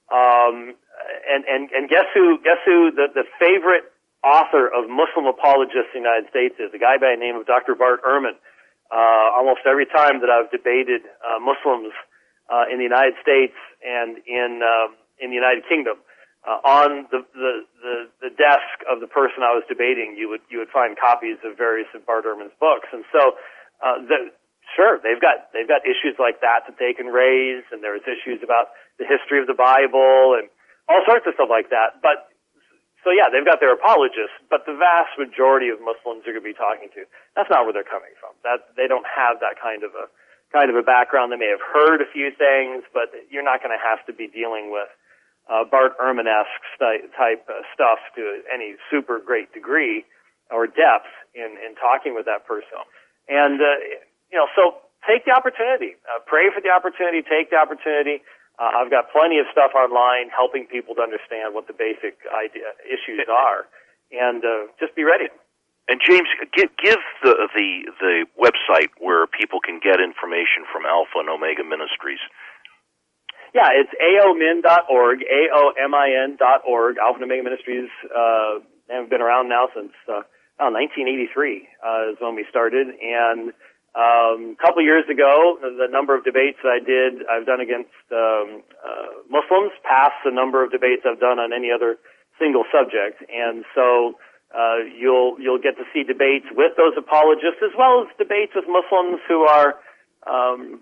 And guess who the favorite author of Muslim apologists in the United States is? A guy by the name of Dr. Bart Ehrman. Almost every time that I've debated Muslims in the United States and in the United Kingdom, on the desk of the person I was debating, you would find copies of various of Bart Ehrman's books. And so, sure, they've got issues like that they can raise, and there's issues about the history of the Bible and all sorts of stuff like that. But so yeah, they've got their apologists, but the vast majority of Muslims you're going to be talking to, that's not where they're coming from. That they don't have that kind of a background. They may have heard a few things, but you're not going to have to be dealing with Bart Ehrman-esque type stuff to any super great degree or depth in talking with that person. And so take the opportunity, pray for the opportunity, take the opportunity. I've got plenty of stuff online helping people to understand what the basic issues are, and just be ready. And James, give the website where people can get information from Alpha and Omega Ministries. Yeah, it's aomin.org, AOMIN.org. Alpha and Omega Ministries have been around now since 1983 is when we started, and a couple of years ago, the number of debates that I've done against Muslims passed the number of debates I've done on any other single subject. And so you'll get to see debates with those apologists, as well as debates with Muslims who are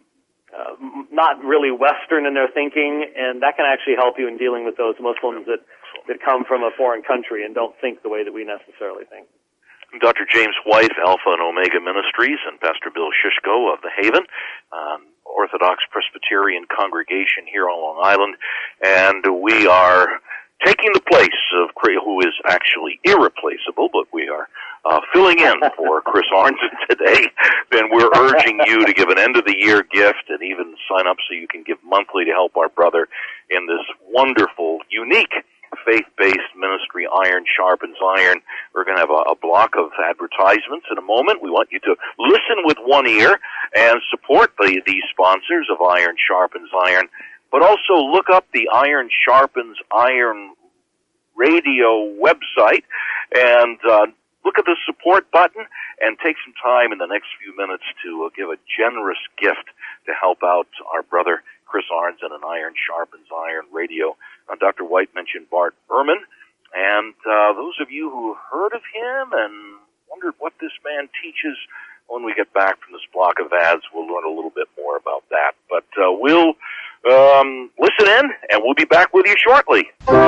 not really Western in their thinking, and that can actually help you in dealing with those Muslims that come from a foreign country and don't think the way that we necessarily think. Dr. James White, Alpha and Omega Ministries, and Pastor Bill Shishko of The Haven, Orthodox Presbyterian congregation here on Long Island, and we are taking the place of who is actually irreplaceable, but we are filling in for Chris Arnzen today. And we're urging you to give an end-of-the-year gift and even sign up so you can give monthly to help our brother in this wonderful, unique faith-based ministry, Iron Sharpens Iron. We're going to have a block of advertisements in a moment. We want you to listen with one ear and support these sponsors of Iron Sharpens Iron, but also look up the Iron Sharpens Iron radio website and look at the support button and take some time in the next few minutes to give a generous gift to help out our brother Chris Arnzen and Iron Sharpens Iron radio. Dr. White mentioned Bart Ehrman, and those of you who heard of him and wondered what this man teaches, when we get back from this block of ads, we'll learn a little bit more about that. But we'll listen in, and we'll be back with you shortly.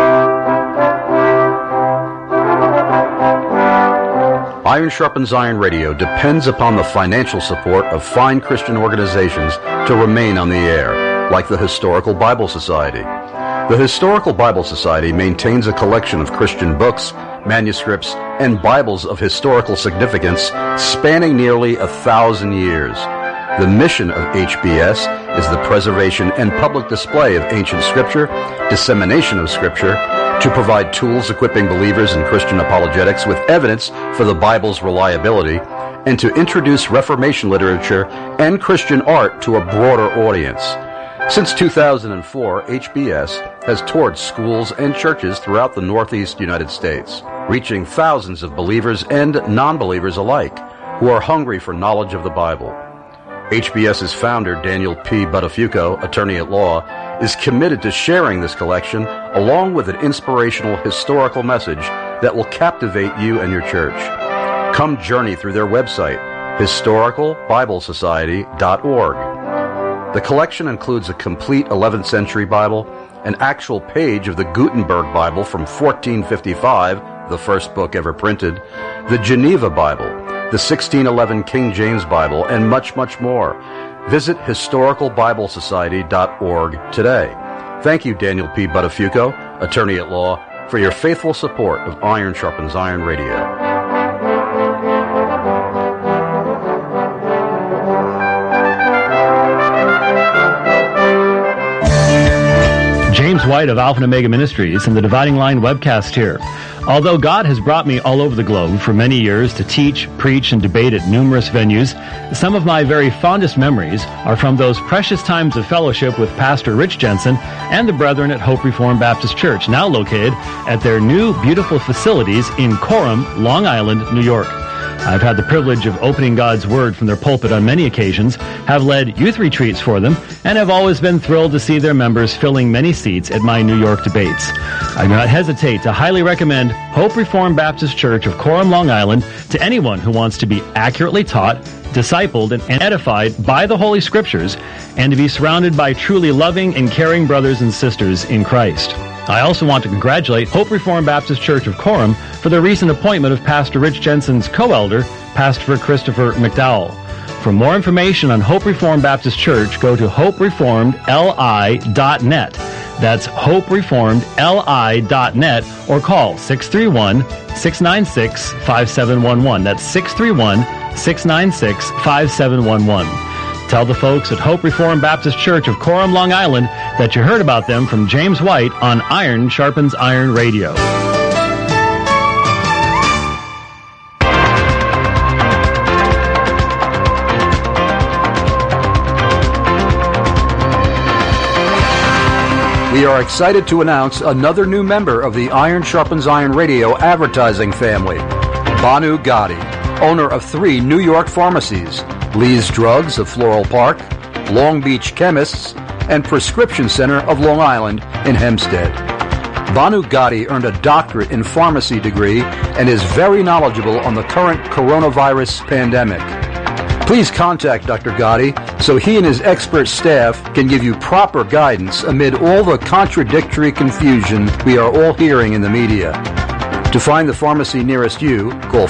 Iron Sharpens Iron Radio depends upon the financial support of fine Christian organizations to remain on the air, like the Historical Bible Society. The Historical Bible Society maintains a collection of Christian books, manuscripts, and Bibles of historical significance spanning nearly 1,000 years. The mission of HBS is the preservation and public display of ancient Scripture, dissemination of Scripture, to provide tools equipping believers in Christian apologetics with evidence for the Bible's reliability, and to introduce Reformation literature and Christian art to a broader audience. Since 2004, HBS has toured schools and churches throughout the Northeast United States, reaching thousands of believers and non-believers alike who are hungry for knowledge of the Bible. HBS's founder, Daniel P. Buttafuoco, attorney at law, is committed to sharing this collection along with an inspirational historical message that will captivate you and your church. Come journey through their website, historicalbiblesociety.org. The collection includes a complete 11th century Bible, an actual page of the Gutenberg Bible from 1455, the first book ever printed, the Geneva Bible, the 1611 King James Bible, and much, much more. Visit historicalbiblesociety.org today. Thank you, Daniel P. Buttafuoco, attorney at law, for your faithful support of Iron Sharpens Iron Radio. James White of Alpha and Omega Ministries and the Dividing Line webcast here. Although God has brought me all over the globe for many years to teach, preach, and debate at numerous venues, some of my very fondest memories are from those precious times of fellowship with Pastor Rich Jensen and the brethren at Hope Reformed Baptist Church, now located at their new beautiful facilities in Coram, Long Island, New York. I've had the privilege of opening God's Word from their pulpit on many occasions, have led youth retreats for them, and have always been thrilled to see their members filling many seats at my New York debates. I do not hesitate to highly recommend Hope Reformed Baptist Church of Coram, Long Island to anyone who wants to be accurately taught, discipled, and edified by the Holy Scriptures, and to be surrounded by truly loving and caring brothers and sisters in Christ. I also want to congratulate Hope Reformed Baptist Church of Coram for the recent appointment of Pastor Rich Jensen's co-elder, Pastor Christopher McDowell. For more information on Hope Reformed Baptist Church, go to hopereformedli.net. That's hopereformedli.net, or call 631-696-5711. That's 631-696-5711. Tell the folks at Hope Reformed Baptist Church of Coram, Long Island, that you heard about them from James White on Iron Sharpens Iron Radio. We are excited to announce another new member of the Iron Sharpens Iron Radio advertising family, Banu Gotti, owner of 3 New York pharmacies, Lee's Drugs of Floral Park, Long Beach Chemists, and Prescription Center of Long Island in Hempstead. Banu Gotti earned a doctorate in pharmacy degree and is very knowledgeable on the current coronavirus pandemic. Please contact Dr. Gotti so he and his expert staff can give you proper guidance amid all the contradictory confusion we are all hearing in the media. To find the pharmacy nearest you, call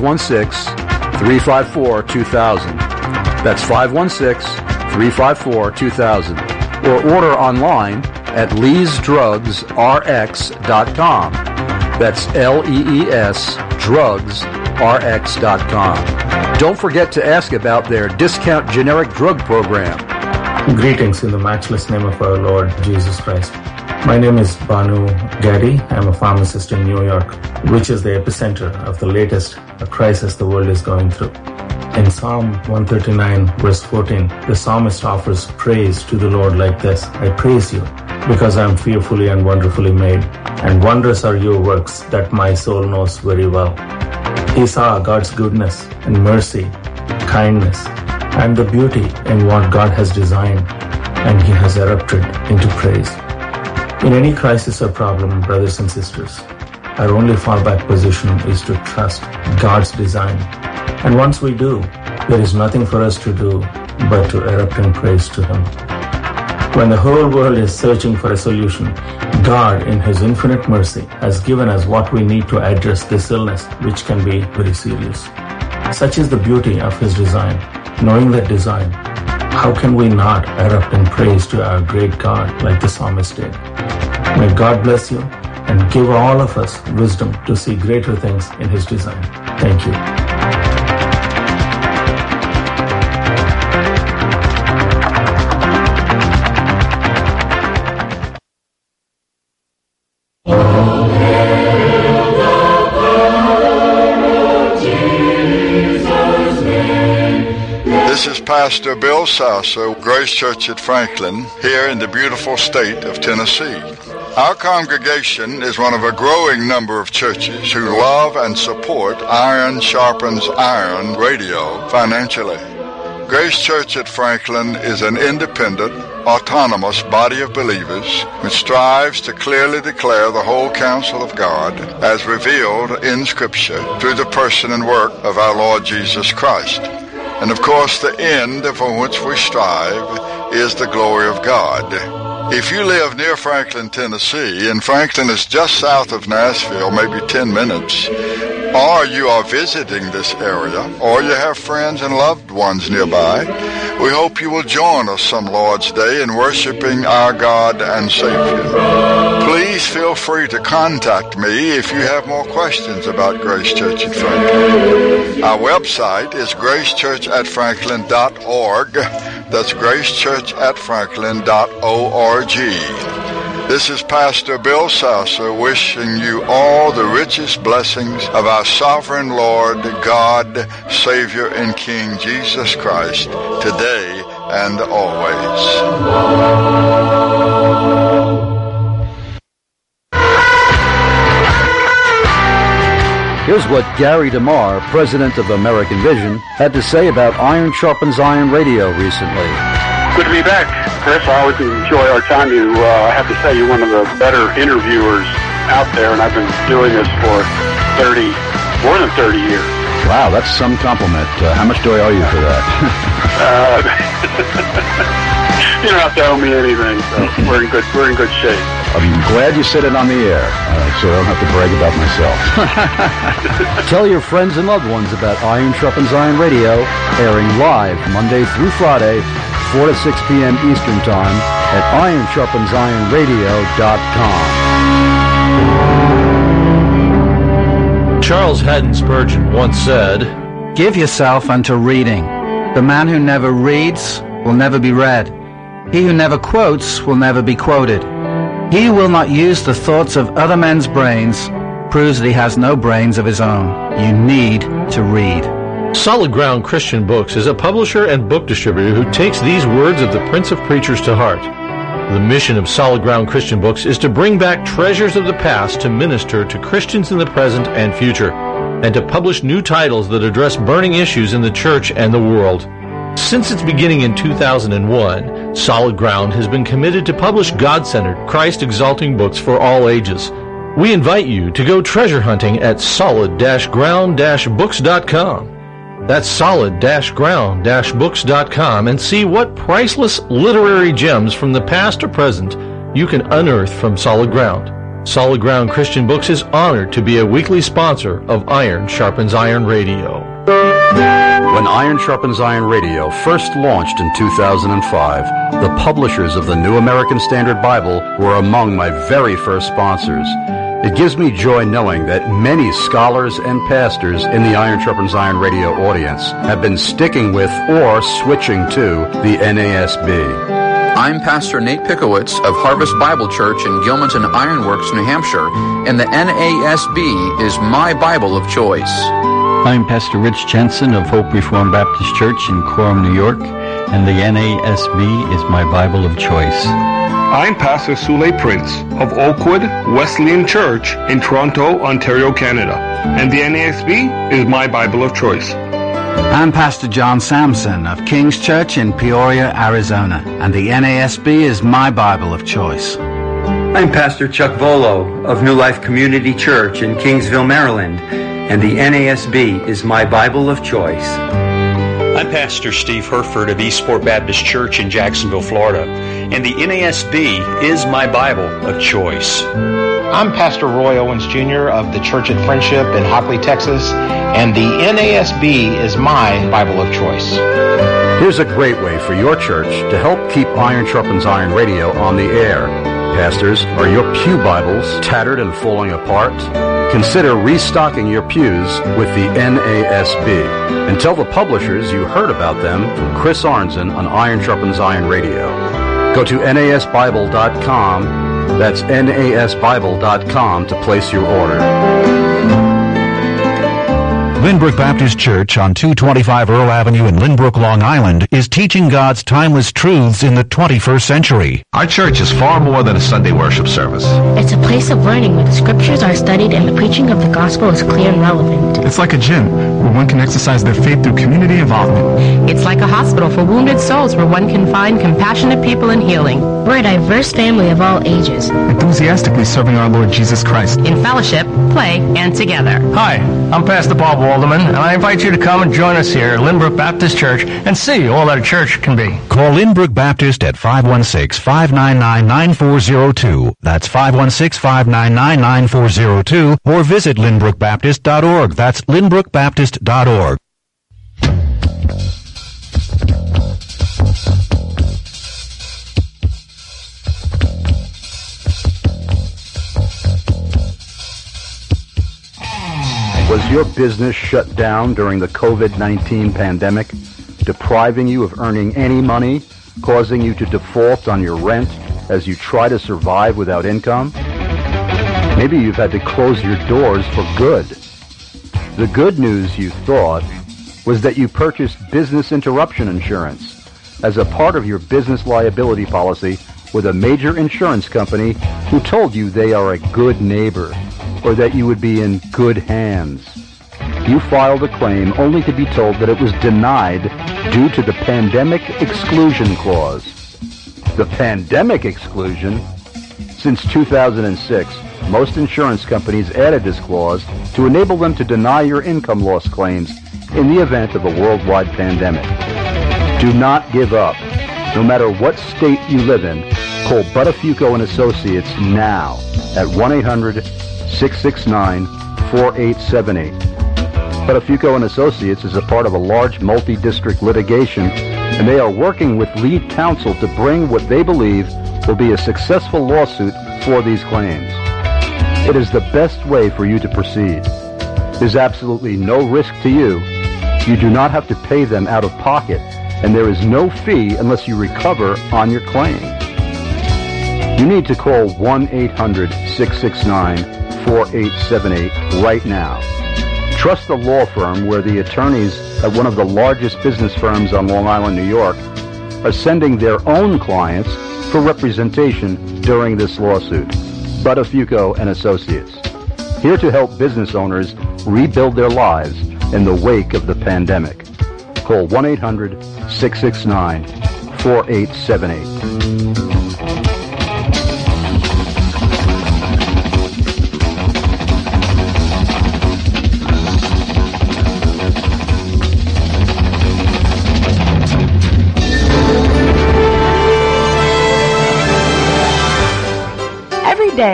516-354-2000. That's 516-354-2000. Or order online at leesdrugsrx.com. That's LEES drugsrx.com. Don't forget to ask about their discount generic drug program. Greetings in the matchless name of our Lord Jesus Christ. My name is Banu Gaddy. I'm a pharmacist in New York, which is the epicenter of the latest crisis the world is going through. In Psalm 139, verse 14, the psalmist offers praise to the Lord like this: I praise you because I am fearfully and wonderfully made, and wondrous are your works that my soul knows very well. He saw God's goodness and mercy, kindness, and the beauty in what God has designed, and he has erupted into praise. In any crisis or problem, brothers and sisters, our only fallback position is to trust God's design. And once we do, there is nothing for us to do but to erupt in praise to him. When the whole world is searching for a solution, God, in his infinite mercy, has given us what we need to address this illness, which can be very serious. Such is the beauty of his design. Knowing that design, how can we not erupt in praise to our great God like the psalmist did? May God bless you and give all of us wisdom to see greater things in his design. Thank you. This is Pastor Bill Sasso, Grace Church at Franklin, here in the beautiful state of Tennessee. Our congregation is one of a growing number of churches who love and support Iron Sharpens Iron radio financially. Grace Church at Franklin is an independent, autonomous body of believers which strives to clearly declare the whole counsel of God as revealed in Scripture through the person and work of our Lord Jesus Christ. And of course, the end for which we strive is the glory of God. If you live near Franklin, Tennessee, and Franklin is just south of Nashville, maybe 10 minutes, or you are visiting this area, or you have friends and loved ones nearby, we hope you will join us some Lord's Day in worshiping our God and Savior. Please feel free to contact me if you have more questions about Grace Church at Franklin. Our website is gracechurchatfranklin.org. That's gracechurchatfranklin.org. This is Pastor Bill Sasso wishing you all the richest blessings of our sovereign Lord, God, Savior, and King Jesus Christ, today and always. Here's what Gary DeMar, president of American Vision, had to say about Iron Sharpens Iron radio recently. Good to be back, Chris. I always enjoy our time. I have to say, you're one of the better interviewers out there, and I've been doing this for more than 30 years. Wow, that's some compliment. How much do I owe you for that? You don't have to owe me anything, so we're in good shape. I'm glad you said it on the air, so I don't have to brag about myself. Tell your friends and loved ones about Iron Sharpens Iron Radio, airing live Monday through Friday, 4 to 6 p.m. Eastern Time at IronSharpensIronRadio.com. Charles Haddon Spurgeon once said, "Give yourself unto reading. The man who never reads will never be read. He who never quotes will never be quoted. He who will not use the thoughts of other men's brains proves that he has no brains of his own. You need to read." Solid Ground Christian Books is a publisher and book distributor who takes these words of the Prince of Preachers to heart. The mission of Solid Ground Christian Books is to bring back treasures of the past to minister to Christians in the present and future, and to publish new titles that address burning issues in the church and the world. Since its beginning in 2001, Solid Ground has been committed to publish God-centered, Christ-exalting books for all ages. We invite you to go treasure hunting at solid-ground-books.com. That's solid-ground-books.com and see what priceless literary gems from the past or present you can unearth from Solid Ground. Solid Ground Christian Books is honored to be a weekly sponsor of Iron Sharpens Iron Radio. When Iron Sharpens Iron Radio first launched in 2005, the publishers of the New American Standard Bible were among my very first sponsors. It gives me joy knowing that many scholars and pastors in the Iron Sharpens Iron Radio audience have been sticking with or switching to the NASB. I'm Pastor Nate Pickowitz of Harvest Bible Church in Gilmanton Ironworks, New Hampshire, and the NASB is my Bible of choice. I'm Pastor Rich Jensen of Hope Reformed Baptist Church in Coram, New York, and the NASB is my Bible of choice. I'm Pastor Sule Prince of Oakwood Wesleyan Church in Toronto, Ontario, Canada, and the NASB is my Bible of choice. I'm Pastor John Sampson of King's Church in Peoria, Arizona, and the NASB is my Bible of choice. I'm Pastor Chuck Volo of New Life Community Church in Kingsville, Maryland, and the NASB is my Bible of choice. I'm Pastor Steve Herford of Eastport Baptist Church in Jacksonville, Florida, and the NASB is my Bible of choice. I'm Pastor Roy Owens Jr. of the Church at Friendship in Hockley, Texas, and the NASB is my Bible of choice. Here's a great way for your church to help keep Iron Sharpens Iron Radio on the air. Pastors, are your pew Bibles tattered and falling apart? Consider restocking your pews with the NASB. And tell the publishers you heard about them from Chris Arnzen on Iron Sharpens Iron Radio. Go to nasbible.com. That's nasbible.com to place your order. Lynbrook Baptist Church on 225 Earl Avenue in Lynbrook, Long Island is teaching God's timeless truths in the 21st century. Our church is far more than a Sunday worship service. It's a place of learning where the scriptures are studied and the preaching of the gospel is clear and relevant. It's like a gym where one can exercise their faith through community involvement. It's like a hospital for wounded souls where one can find compassionate people and healing. We're a diverse family of all ages, enthusiastically serving our Lord Jesus Christ. In fellowship, play, and together. Hi, I'm Pastor Bob Walderman, and I invite you to come and join us here at Lynbrook Baptist Church and see all that a church can be. Call Lynbrook Baptist at 516-599-9402. That's 516-599-9402, or visit lynbrookbaptist.org. That's lynbrookbaptist.org. Was your business shut down during the COVID-19 pandemic, depriving you of earning any money, causing you to default on your rent as you try to survive without income? Maybe you've had to close your doors for good. The good news, you thought, was that you purchased business interruption insurance as a part of your business liability policy with a major insurance company who told you they are a good neighbor, or that you would be in good hands. You filed a claim only to be told that it was denied due to the Pandemic Exclusion Clause. The Pandemic Exclusion? Since 2006, most insurance companies added this clause to enable them to deny your income loss claims in the event of a worldwide pandemic. Do not give up. No matter what state you live in, call Buttafuoco and Associates now at 1-800-669-4878. Buttafuoco and Associates is a part of a large multi-district litigation, and they are working with lead counsel to bring what they believe will be a successful lawsuit for these claims. It is the best way for you to proceed. There's absolutely no risk to you. You do not have to pay them out of pocket, and there is no fee unless you recover on your claim. You need to call 1-800-669-4878 right now. Trust the law firm where the attorneys at one of the largest business firms on Long Island, New York, are sending their own clients for representation during this lawsuit. Buttafuoco and Associates, here to help business owners rebuild their lives in the wake of the pandemic. Call 1-800-669-4878.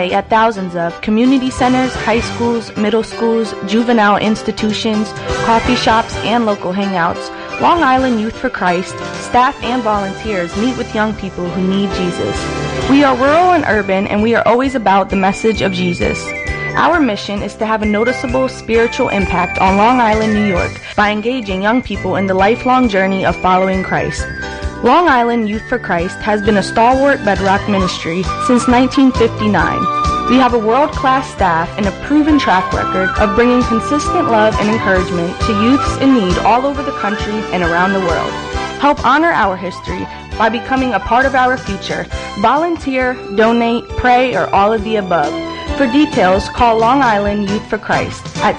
day at thousands of community centers, high schools, middle schools, juvenile institutions, coffee shops, and local hangouts, Long Island Youth for Christ, staff and volunteers meet with young people who need Jesus. We are rural and urban, and we are always about the message of Jesus. Our mission is to have a noticeable spiritual impact on Long Island, New York, by engaging young people in the lifelong journey of following Christ. Long Island Youth for Christ has been a stalwart bedrock ministry since 1959. We have a world-class staff and a proven track record of bringing consistent love and encouragement to youths in need all over the country and around the world. Help honor our history by becoming a part of our future. Volunteer, donate, pray, or all of the above. For details, call Long Island Youth for Christ at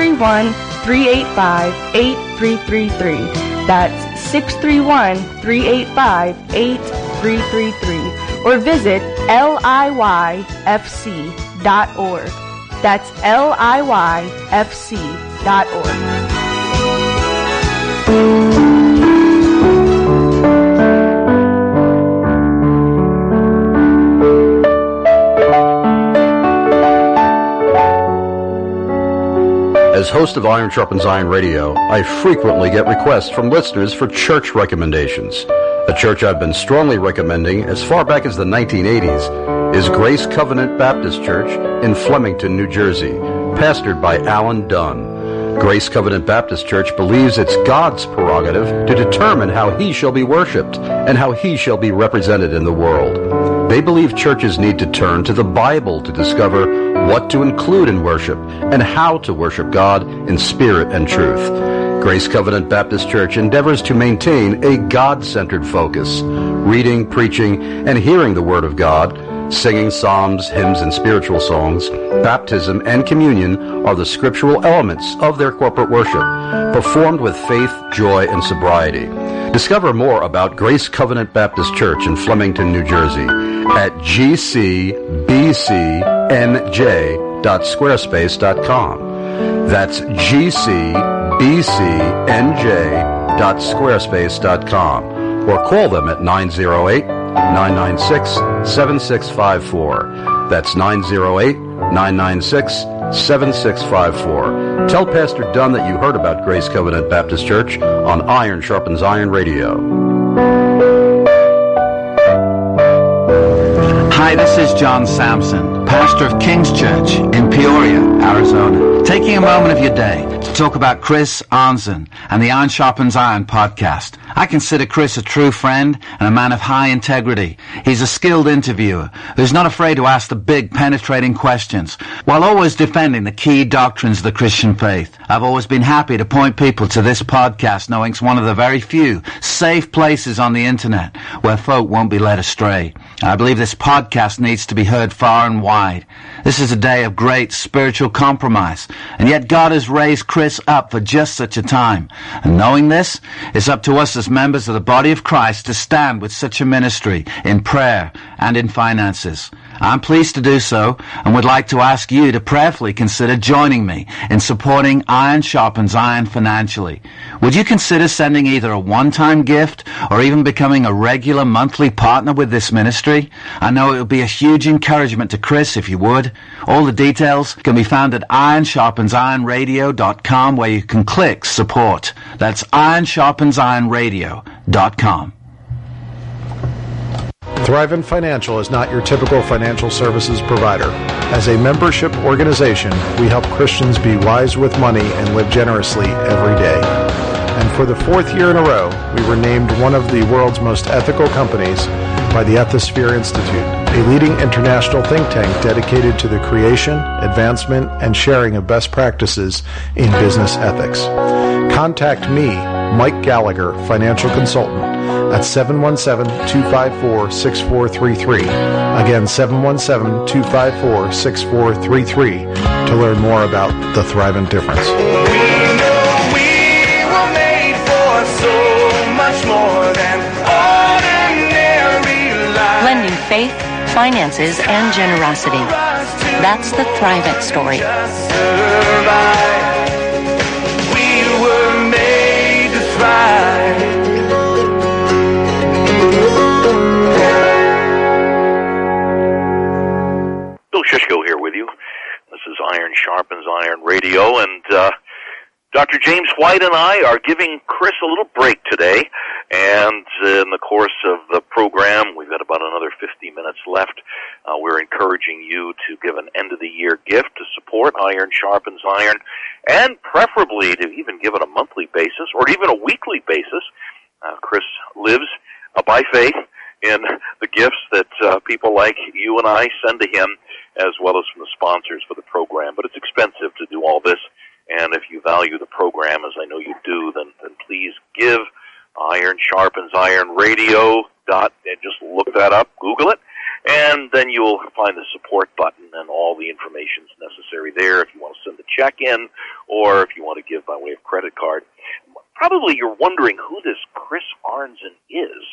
631-385-8333. That's 631-385-8333. Or visit liyfc.org. That's liyfc.org. As host of Iron Sharpens Iron Radio, I frequently get requests from listeners for church recommendations. A church I've been strongly recommending as far back as the 1980s is Grace Covenant Baptist Church in Flemington, New Jersey, pastored by Alan Dunn. Grace Covenant Baptist Church believes it's God's prerogative to determine how He shall be worshipped and how He shall be represented in the world. They believe churches need to turn to the Bible to discover what to include in worship and how to worship God in spirit and truth. Grace Covenant Baptist Church endeavors to maintain a God-centered focus, reading, preaching, and hearing the Word of God. Singing psalms, hymns, and spiritual songs, baptism, and communion are the scriptural elements of their corporate worship, performed with faith, joy, and sobriety. Discover more about Grace Covenant Baptist Church in Flemington, New Jersey at gcbcnj.squarespace.com. That's gcbcnj.squarespace.com. Or call them at 908-996-7654. That's 908-996-7654. Tell Pastor Dunn that you heard about Grace Covenant Baptist Church on Iron Sharpens Iron Radio. Hi, this is John Sampson, pastor of King's Church in Peoria, Arizona, taking a moment of your day to talk about Chris Arnzen and the Iron Sharpens Iron podcast. I consider Chris a true friend and a man of high integrity. He's a skilled interviewer who's not afraid to ask the big, penetrating questions while always defending the key doctrines of the Christian faith. I've always been happy to point people to this podcast, knowing it's one of the very few safe places on the internet where folk won't be led astray. I believe this podcast needs to be heard far and wide. This is a day of great spiritual compromise, and yet God has raised Chris up for just such a time. And knowing this, it's up to us as members of the body of Christ to stand with such a ministry in prayer and in finances. I'm pleased to do so and would like to ask you to prayerfully consider joining me in supporting Iron Sharpens Iron financially. Would you consider sending either a one-time gift or even becoming a regular monthly partner with this ministry? I know it would be a huge encouragement to Chris if you would. All the details can be found at ironsharpensironradio.com, where you can click support. That's ironsharpensironradio.com. Thrivent Financial is not your typical financial services provider. As a membership organization, we help Christians be wise with money and live generously every day. And for the fourth year in a row, we were named one of the world's most ethical companies by the Ethisphere Institute, a leading international think tank dedicated to the creation, advancement, and sharing of best practices in business ethics. Contact me, Mike Gallagher, financial consultant, at 717-254-6433. Again, 717-254-6433 to learn more about the Thrivent difference. Blending faith, finances, and generosity. That's the Thrivent story. We were made to thrive. Royo here with you. This is Iron Sharpens Iron Radio, and Dr. James White and I are giving Chris a little break today, and in the course of the program, we've got about another 50 minutes left. We're encouraging you to give an end-of-the-year gift to support Iron Sharpens Iron, and preferably to even give it a monthly basis or even a weekly basis. Chris lives by faith in the gifts that people like you and I send to him, as well as from the sponsors for the program. But it's expensive to do all this, and if you value the program, as I know you do, then please give Iron Sharpens Iron Radio. And just look that up, Google it, and then you'll find the support button and all the information is necessary there if you want to send a check in or if you want to give by way of credit card. Probably you're wondering who this Chris Arnzen is.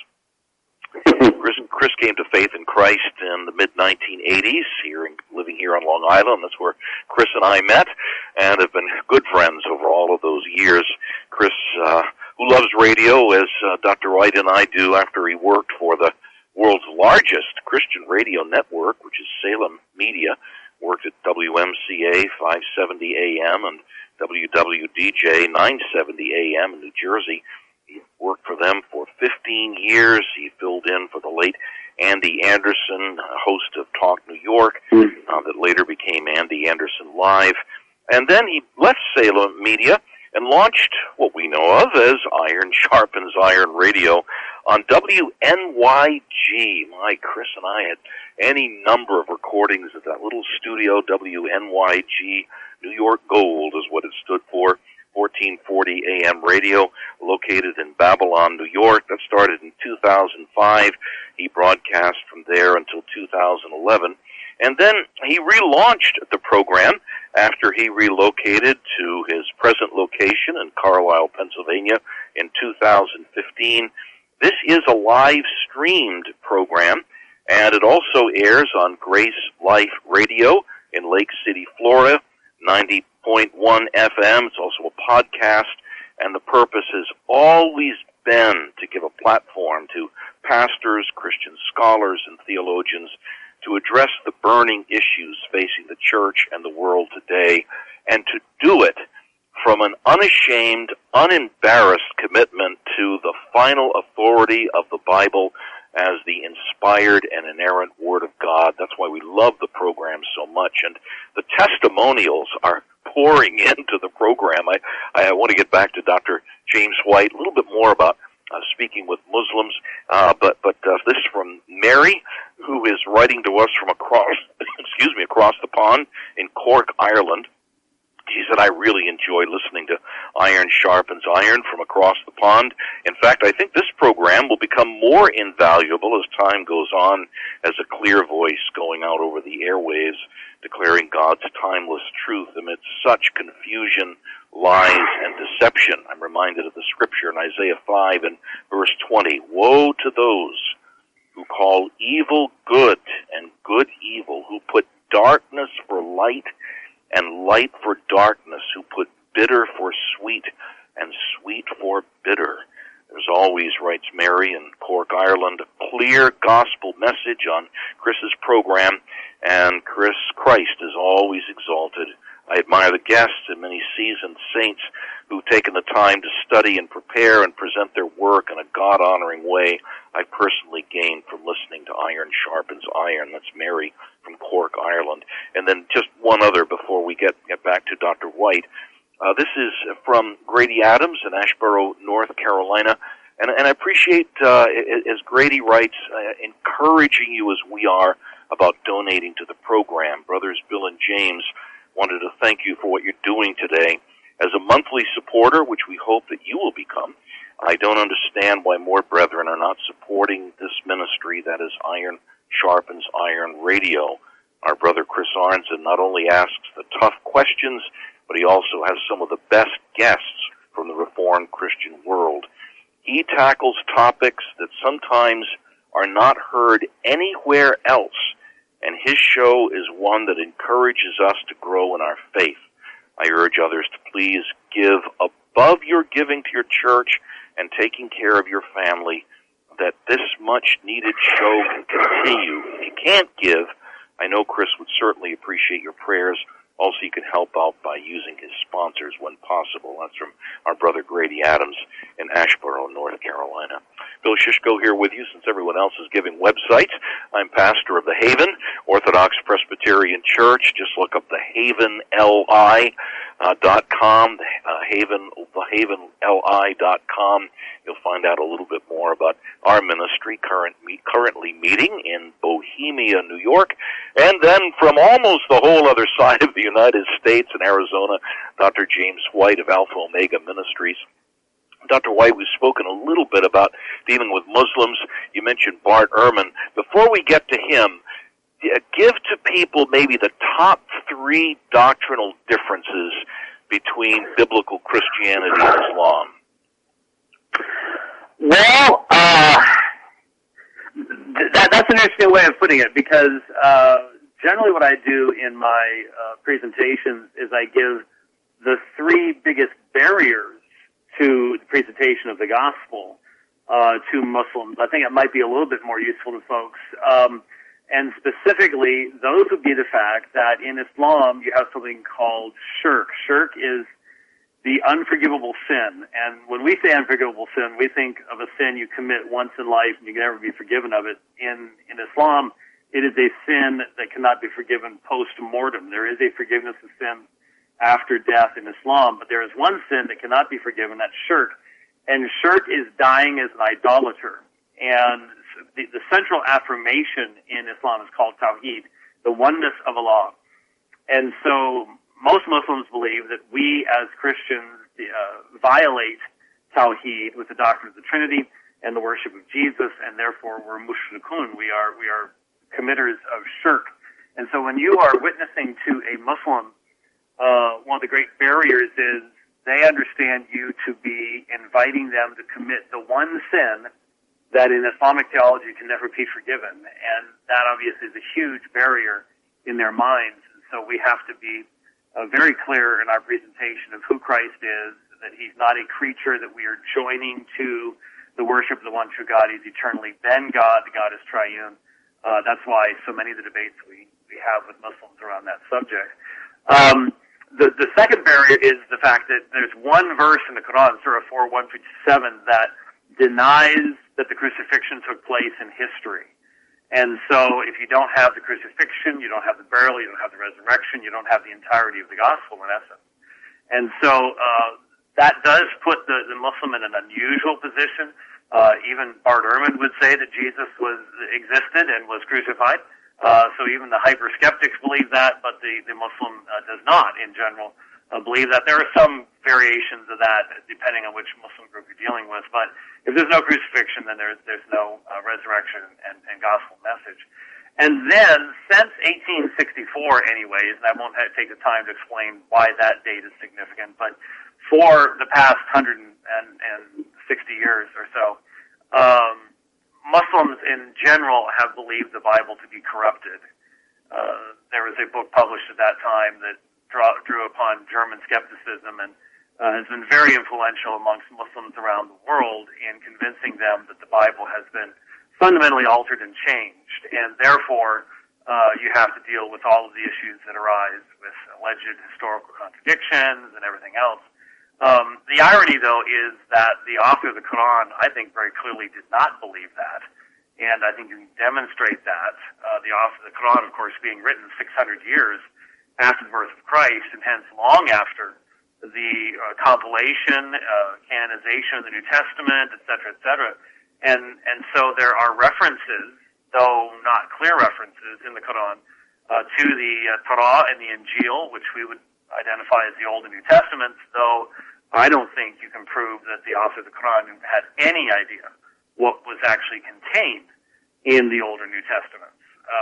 Chris came to faith in Christ in the mid-1980s, living here on Long Island. That's where Chris and I met and have been good friends over all of those years. Chris, who loves radio, as Dr. White and I do after he worked for the world's largest Christian radio network, which is Salem Media, worked at WMCA 570 AM and WWDJ 970 AM in New Jersey. He worked for them for 15 years. He filled in for the late Andy Anderson, host of Talk New York, that later became Andy Anderson Live. And then he left Salem Media and launched what we know of as Iron Sharpens Iron Radio on WNYG. My, Chris and I had any number of recordings at that little studio, WNYG. New York Gold is what it stood for. 1440 AM radio, located in Babylon, New York. That started in 2005. He broadcast from there until 2011. And then he relaunched the program after he relocated to his present location in Carlisle, Pennsylvania in 2015. This is a live-streamed program, and it also airs on Grace Life Radio in Lake City, Florida, 90.1 FM. It's also a podcast, and the purpose has always been to give a platform to pastors, Christian scholars, and theologians to address the burning issues facing the church and the world today, and to do it from an unashamed, unembarrassed commitment to the final authority of the Bible as the inspired and inerrant Word of God. That's why we love the program so much, and the testimonials are pouring into the program. I want to get back to Dr. James White, a little bit more about speaking with Muslims, but this is from Mary, who is writing to us from across the pond in Cork, Ireland. She said, I really enjoy listening to Iron Sharpens Iron from across the pond. In fact, I think this program will become more invaluable as time goes on as a clear voice going out over the airwaves, declaring God's timeless truth amidst such confusion, lies, and deception. I'm reminded of the scripture in Isaiah 5 and verse 20. Woe to those who call evil good and good evil, who put darkness for light and light for darkness, who put bitter for sweet and sweet for bitter. There's always, writes Mary in Cork, Ireland, a clear gospel message on Chris's program, and Christ is always exalted. I admire the guests and many seasoned saints who've taken the time to study and prepare and present their work in a God-honoring way. I personally gained from listening to Iron Sharpens Iron. That's Mary from Cork, Ireland. And then just one other before we get back to Dr. White. This is from Grady Adams in Asheboro, North Carolina. And I appreciate, as Grady writes, encouraging you as we are about donating to the program. Brothers Bill and James wanted to thank you for what you're doing today. As a monthly supporter, which we hope that you will become, I don't understand why more brethren are not supporting this ministry that is Iron Sharpens Iron Radio. Our brother Chris Arnzen not only asks the tough questions, but he also has some of the best guests from the Reformed Christian world. He tackles topics that sometimes are not heard anywhere else, and his show is one that encourages us to grow in our faith. I urge others to please give above your giving to your church and taking care of your family, that this much needed show can continue. If you can't give, I know Chris would certainly appreciate your prayers. Also, you can help out by using his sponsors when possible. That's from our brother Grady Adams in Asheboro, North Carolina. Bill Shishko here with you since everyone else is giving websites. I'm pastor of the Haven Orthodox Presbyterian Church. Just look up thehavenli.com, thehavenli.com. You'll find out a little bit more about our ministry currently meeting in Bohemia, New York. And then from almost the whole other side of the United States in Arizona, Dr. James White of Alpha Omega Ministries. Dr. White, we've spoken a little bit about dealing with Muslims. You mentioned Bart Ehrman. Before we get to him, give to people maybe the top 3 doctrinal differences between biblical Christianity and Islam. Well, that's an interesting way of putting it, because generally what I do in my presentations is I give the 3 biggest barriers to the presentation of the gospel to Muslims. I think it might be a little bit more useful to folks. And specifically, those would be the fact that in Islam you have something called shirk. Shirk is the unforgivable sin. And when we say unforgivable sin, we think of a sin you commit once in life and you can never be forgiven of it. In Islam, it is a sin that cannot be forgiven post-mortem. There is a forgiveness of sin after death in Islam, but there is one sin that cannot be forgiven, that's shirk. And shirk is dying as an idolater. And the central affirmation in Islam is called Tawheed, the oneness of Allah. And so most Muslims believe that we as Christians violate Tawheed with the doctrine of the Trinity and the worship of Jesus, and therefore we're mushrikun. We are committers of shirk. And so when you are witnessing to a Muslim, one of the great barriers is they understand you to be inviting them to commit the one sin that in Islamic theology can never be forgiven. And that obviously is a huge barrier in their minds. And so we have to be very clear in our presentation of who Christ is, that he's not a creature that we are joining to the worship of the one true God. He's eternally been God. God is triune. That's why so many of the debates we have with Muslims around that subject. The second barrier is the fact that there's one verse in the Quran, Surah 4:157, that denies that the crucifixion took place in history. And so if you don't have the crucifixion, you don't have the burial, you don't have the resurrection, you don't have the entirety of the gospel in essence. And so that does put the Muslim in an unusual position. Even Bart Ehrman would say that Jesus existed and was crucified. So even the hyper-skeptics believe that, but the Muslim does not, in general, believe that. There are some variations of that depending on which Muslim group you're dealing with, but if there's no crucifixion, then there's no resurrection and gospel message. And then, since 1864 anyways, and I won't take the time to explain why that date is significant, but for the past 160 years or so, Muslims in general have believed the Bible to be corrupted. There was a book published at that time that drew upon German skepticism and has been very influential amongst Muslims around the world in convincing them that the Bible has been fundamentally altered and changed, and therefore you have to deal with all of the issues that arise with alleged historical contradictions and everything else. The irony, though, is that the author of the Quran, I think, very clearly did not believe that, and I think you can demonstrate that. The author of the Quran, of course, being written 600 years after the birth of Christ, and hence long after the compilation, canonization of the New Testament, et cetera, and so there are references, though not clear references, in the Quran to the Torah and the Injil, which we would identify as the Old and New Testaments, though I don't think you can prove that the author of the Quran had any idea what was actually contained in the Old or New Testaments.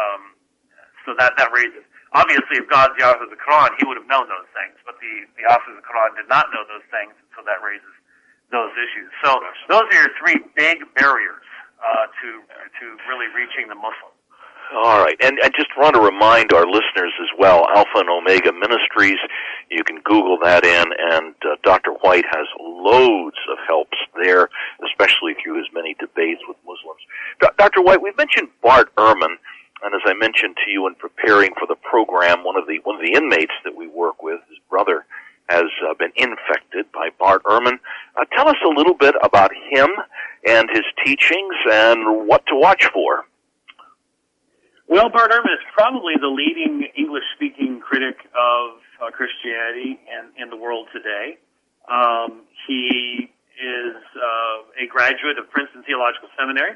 So that raises... Obviously, if God's the author of the Quran, he would have known those things, but the author of the Quran did not know those things, and so that raises those issues. So those are your 3 big barriers to really reaching the Muslim. All right, and I just want to remind our listeners as well, Alpha and Omega Ministries, you can Google that in, and Dr. White has loads of helps there, especially through his many debates with Muslims. Dr. White, we've mentioned Bart Ehrman. And as I mentioned to you in preparing for the program, one of the inmates that we work with, his brother, has been infected by Bart Ehrman. Tell us a little bit about him and his teachings and what to watch for. Well, Bart Ehrman is probably the leading English-speaking critic of Christianity in the world today. He is a graduate of Princeton Theological Seminary.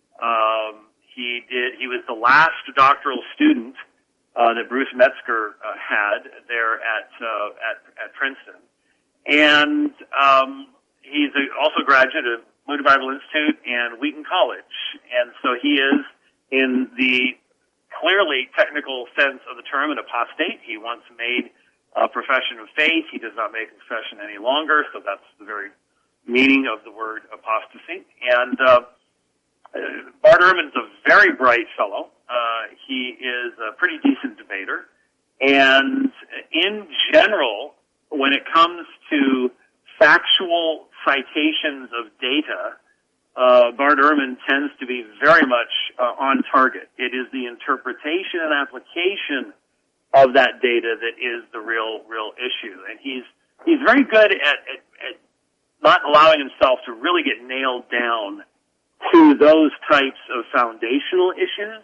He was the last doctoral student that Bruce Metzger had there at Princeton, and he's also a graduate of Moody Bible Institute and Wheaton College, and so he is, in the clearly technical sense of the term, an apostate. He once made a profession of faith. He does not make a profession any longer, so that's the very meaning of the word apostasy. And Bart Ehrman's a very bright fellow. He is a pretty decent debater. And in general, when it comes to factual citations of data, Bart Ehrman tends to be very much on target. It is the interpretation and application of that data that is the real issue. And he's very good at not allowing himself to really get nailed down to those types of foundational issues.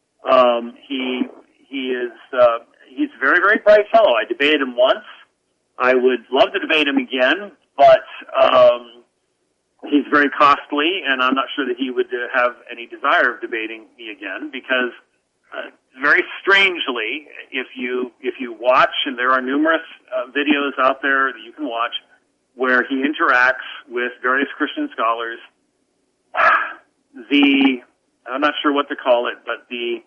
He's a very, very bright fellow. I debated him once. I would love to debate him again, but he's very costly, and I'm not sure that he would have any desire of debating me again, because very strangely, if you watch, and there are numerous videos out there that you can watch where he interacts with various Christian scholars, I'm not sure what to call it, but the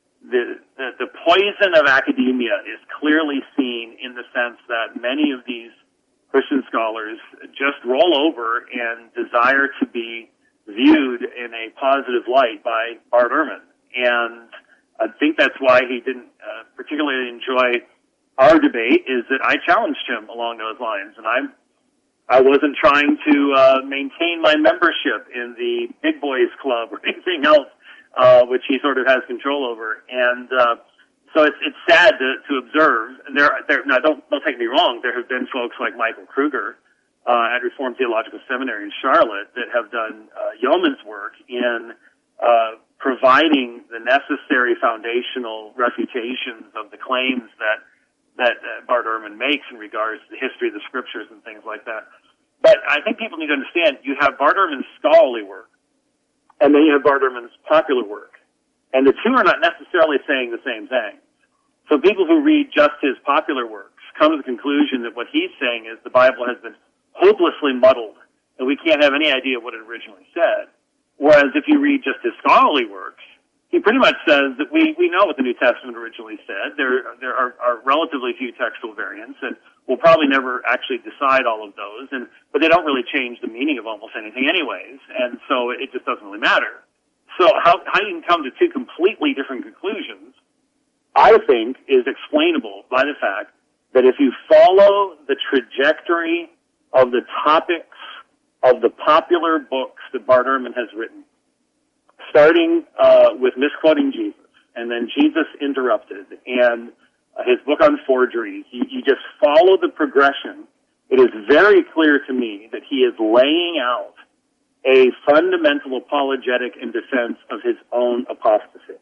poison of academia is clearly seen in the sense that many of these Christian scholars just roll over and desire to be viewed in a positive light by Bart Ehrman. And I think that's why he didn't particularly enjoy our debate, is that I challenged him along those lines. And I wasn't trying to maintain my membership in the Big Boys Club or anything else, which he sort of has control over. And so it's sad to observe. Now, don't take me wrong. There have been folks like Michael Kruger at Reformed Theological Seminary in Charlotte that have done yeoman's work in providing the necessary foundational refutations of the claims that Bart Ehrman makes in regards to the history of the scriptures and things like that. But I think people need to understand, you have Bart Ehrman's scholarly work, and then you have Bart Ehrman's popular work. And the two are not necessarily saying the same thing. So people who read just his popular works come to the conclusion that what he's saying is the Bible has been hopelessly muddled, and we can't have any idea what it originally said. Whereas if you read just his scholarly works, he pretty much says that we know what the New Testament originally said. There are relatively few textual variants, and we'll probably never actually decide all of those, but they don't really change the meaning of almost anything anyways, and so it just doesn't really matter. So how you can come to two completely different conclusions, I think, is explainable by the fact that if you follow the trajectory of the topics of the popular books that Bart Ehrman has written, starting with misquoting Jesus, and then Jesus Interrupted, and his book on forgeries, you just follow the progression. It is very clear to me that he is laying out a fundamental apologetic in defense of his own apostasy.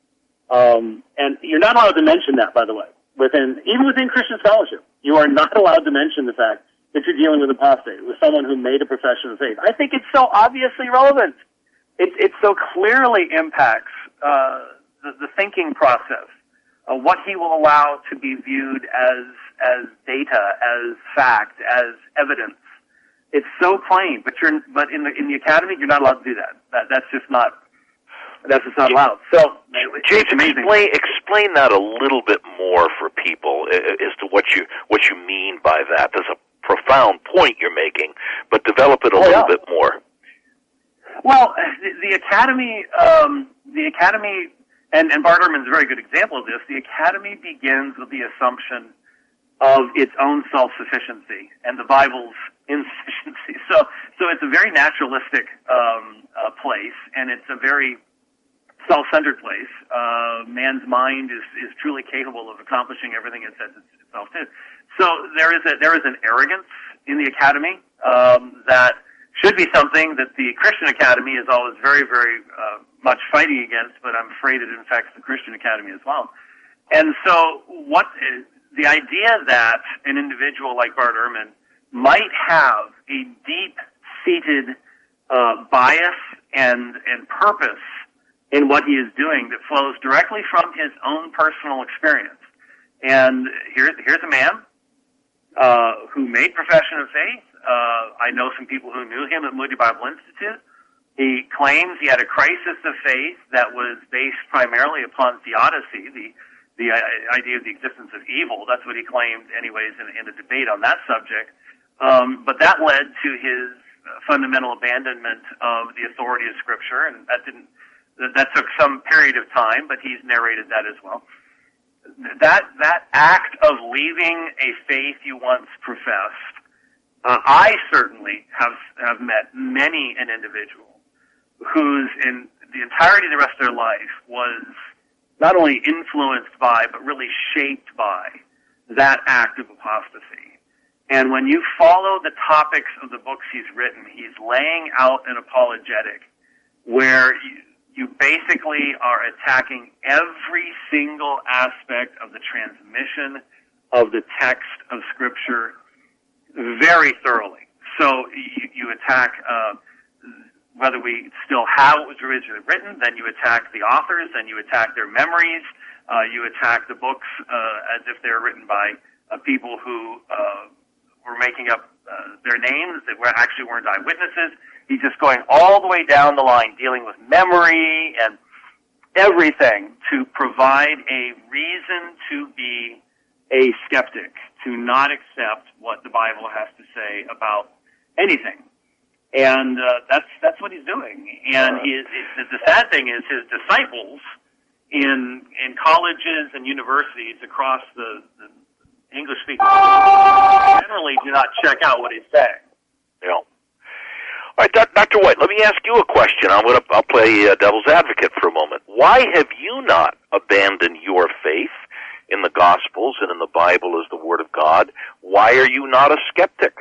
And you're not allowed to mention that, by the way. Even within Christian scholarship, you are not allowed to mention the fact that you're dealing with apostate, with someone who made a profession of faith. I think it's so obviously relevant. It so clearly impacts the thinking process, what he will allow to be viewed as data, as fact, as evidence. It's so plain, but in the academy, you're not allowed to do that. That's just not allowed. So, James, explain that a little bit more for people as to what you mean by that. There's a profound point you're making, but develop it a little bit more. Well, the academy, and Bart Ehrman's a very good example of this. The academy begins with the assumption of its own self-sufficiency and the Bible's insufficiency. So it's a very naturalistic place, and it's a very self-centered place. Man's mind is truly capable of accomplishing everything it says itself to. So there is an arrogance in the academy that should be something that the Christian Academy is always very, very much fighting against, but I'm afraid it infects the Christian Academy as well. And so the idea that an individual like Bart Ehrman might have a deep-seated bias and purpose in what he is doing that flows directly from his own personal experience. And here's a man who made profession of faith. I know some people who knew him at Moody Bible Institute. He claims he had a crisis of faith that was based primarily upon theodicy, the idea of the existence of evil. That's what he claimed anyways in a debate on that subject. But that led to his fundamental abandonment of the authority of Scripture, and that took some period of time, but he's narrated that as well. That act of leaving a faith you once professed, I certainly have met many an individual whose in the entirety of the rest of their life was not only influenced by, but really shaped by that act of apostasy. And when you follow the topics of the books he's written, he's laying out an apologetic where you basically are attacking every single aspect of the transmission of the text of Scripture very thoroughly. So you attack whether we still have what was originally written, then you attack the authors, then you attack their memories, you attack the books as if they were written by people who were making up their names that actually weren't eyewitnesses. He's just going all the way down the line, dealing with memory and everything to provide a reason to be a skeptic, to not accept what the Bible has to say about anything. And that's what he's doing. And the sad thing is his disciples in colleges and universities across the English-speaking generally do not check out what he's saying. Yeah. All right, Dr. White, let me ask you a question. I'll play devil's advocate for a moment. Why have you not abandoned your faith in the Gospels and in the Bible as the Word of God? Why are you not a skeptic?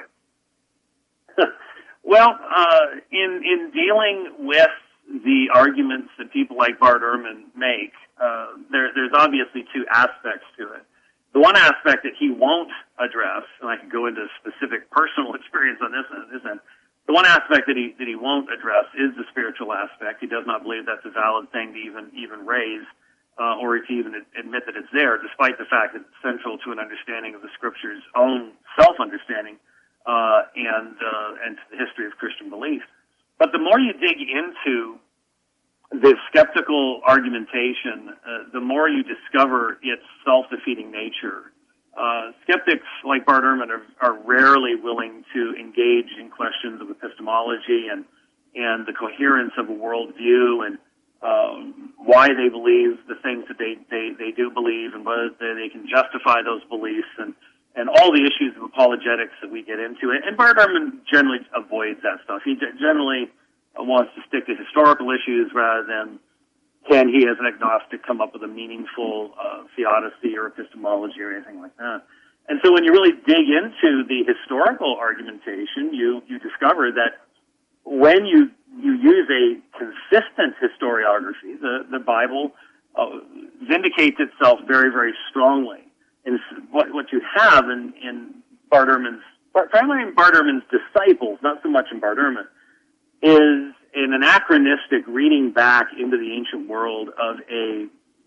Well, in dealing with the arguments that people like Bart Ehrman make, there's obviously two aspects to it. The one aspect that he won't address, and I can go into specific personal experience on this end, the one aspect that he won't address is the spiritual aspect. He does not believe that's a valid thing to even raise, or to even admit that it's there, despite the fact that it's central to an understanding of the Scripture's own self-understanding and to the history of Christian belief. But the more you dig into the skeptical argumentation, the more you discover its self-defeating nature. Skeptics like Bart Ehrman are rarely willing to engage in questions of epistemology and the coherence of a worldview and why they believe the things that they do believe and whether they can justify those beliefs and all the issues of apologetics that we get into. And Bart Ehrman generally avoids that stuff. He generally wants to stick to historical issues rather than can he, as an agnostic, come up with a meaningful theodicy or epistemology or anything like that. And so when you really dig into the historical argumentation, you discover that when you use a consistent historiography, the Bible vindicates itself very, very strongly. And what you have in Bart Ehrman's, primarily in Bart Ehrman's disciples, not so much in Bart Ehrman, is an anachronistic reading back into the ancient world of a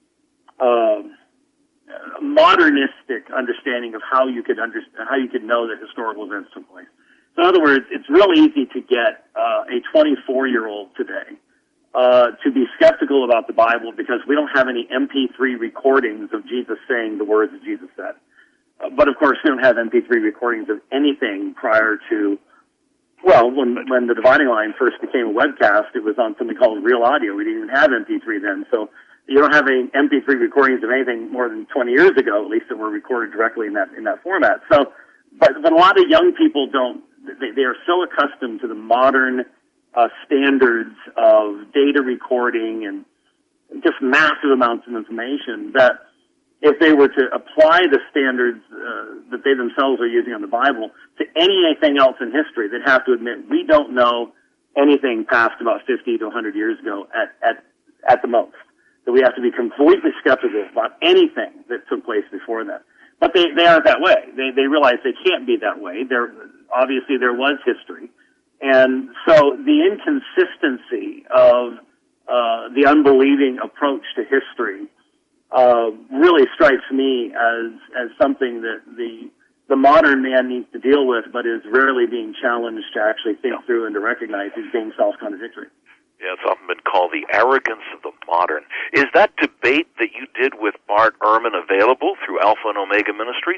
modernistic understanding of how you could know that historical events took place. So in other words, it's real easy to get a 24-year-old today to be skeptical about the Bible because we don't have any MP3 recordings of Jesus saying the words that Jesus said. But of course, we don't have MP3 recordings of anything prior to, well, when the Dividing Line first became a webcast, it was on something called Real Audio. We didn't even have MP3 then, so you don't have any MP3 recordings of anything more than 20 years ago, at least that were recorded directly in that format. So, but a lot of young people don't. They are so accustomed to the modern standards of data recording and just massive amounts of information that if they were to apply the standards that they themselves are using on the Bible to anything else in history, they'd have to admit we don't know anything past about 50 to 100 years ago at the most. That we have to be completely skeptical about anything that took place before that. But they aren't that way. They realize they can't be that way. Obviously there was history. And so the inconsistency of the unbelieving approach to history really strikes me as something that the modern man needs to deal with, but is rarely being challenged to actually think through and to recognize he's being self-contradictory. Yeah, it's often been called the arrogance of the modern. Is that debate that you did with Bart Ehrman available through Alpha and Omega Ministries?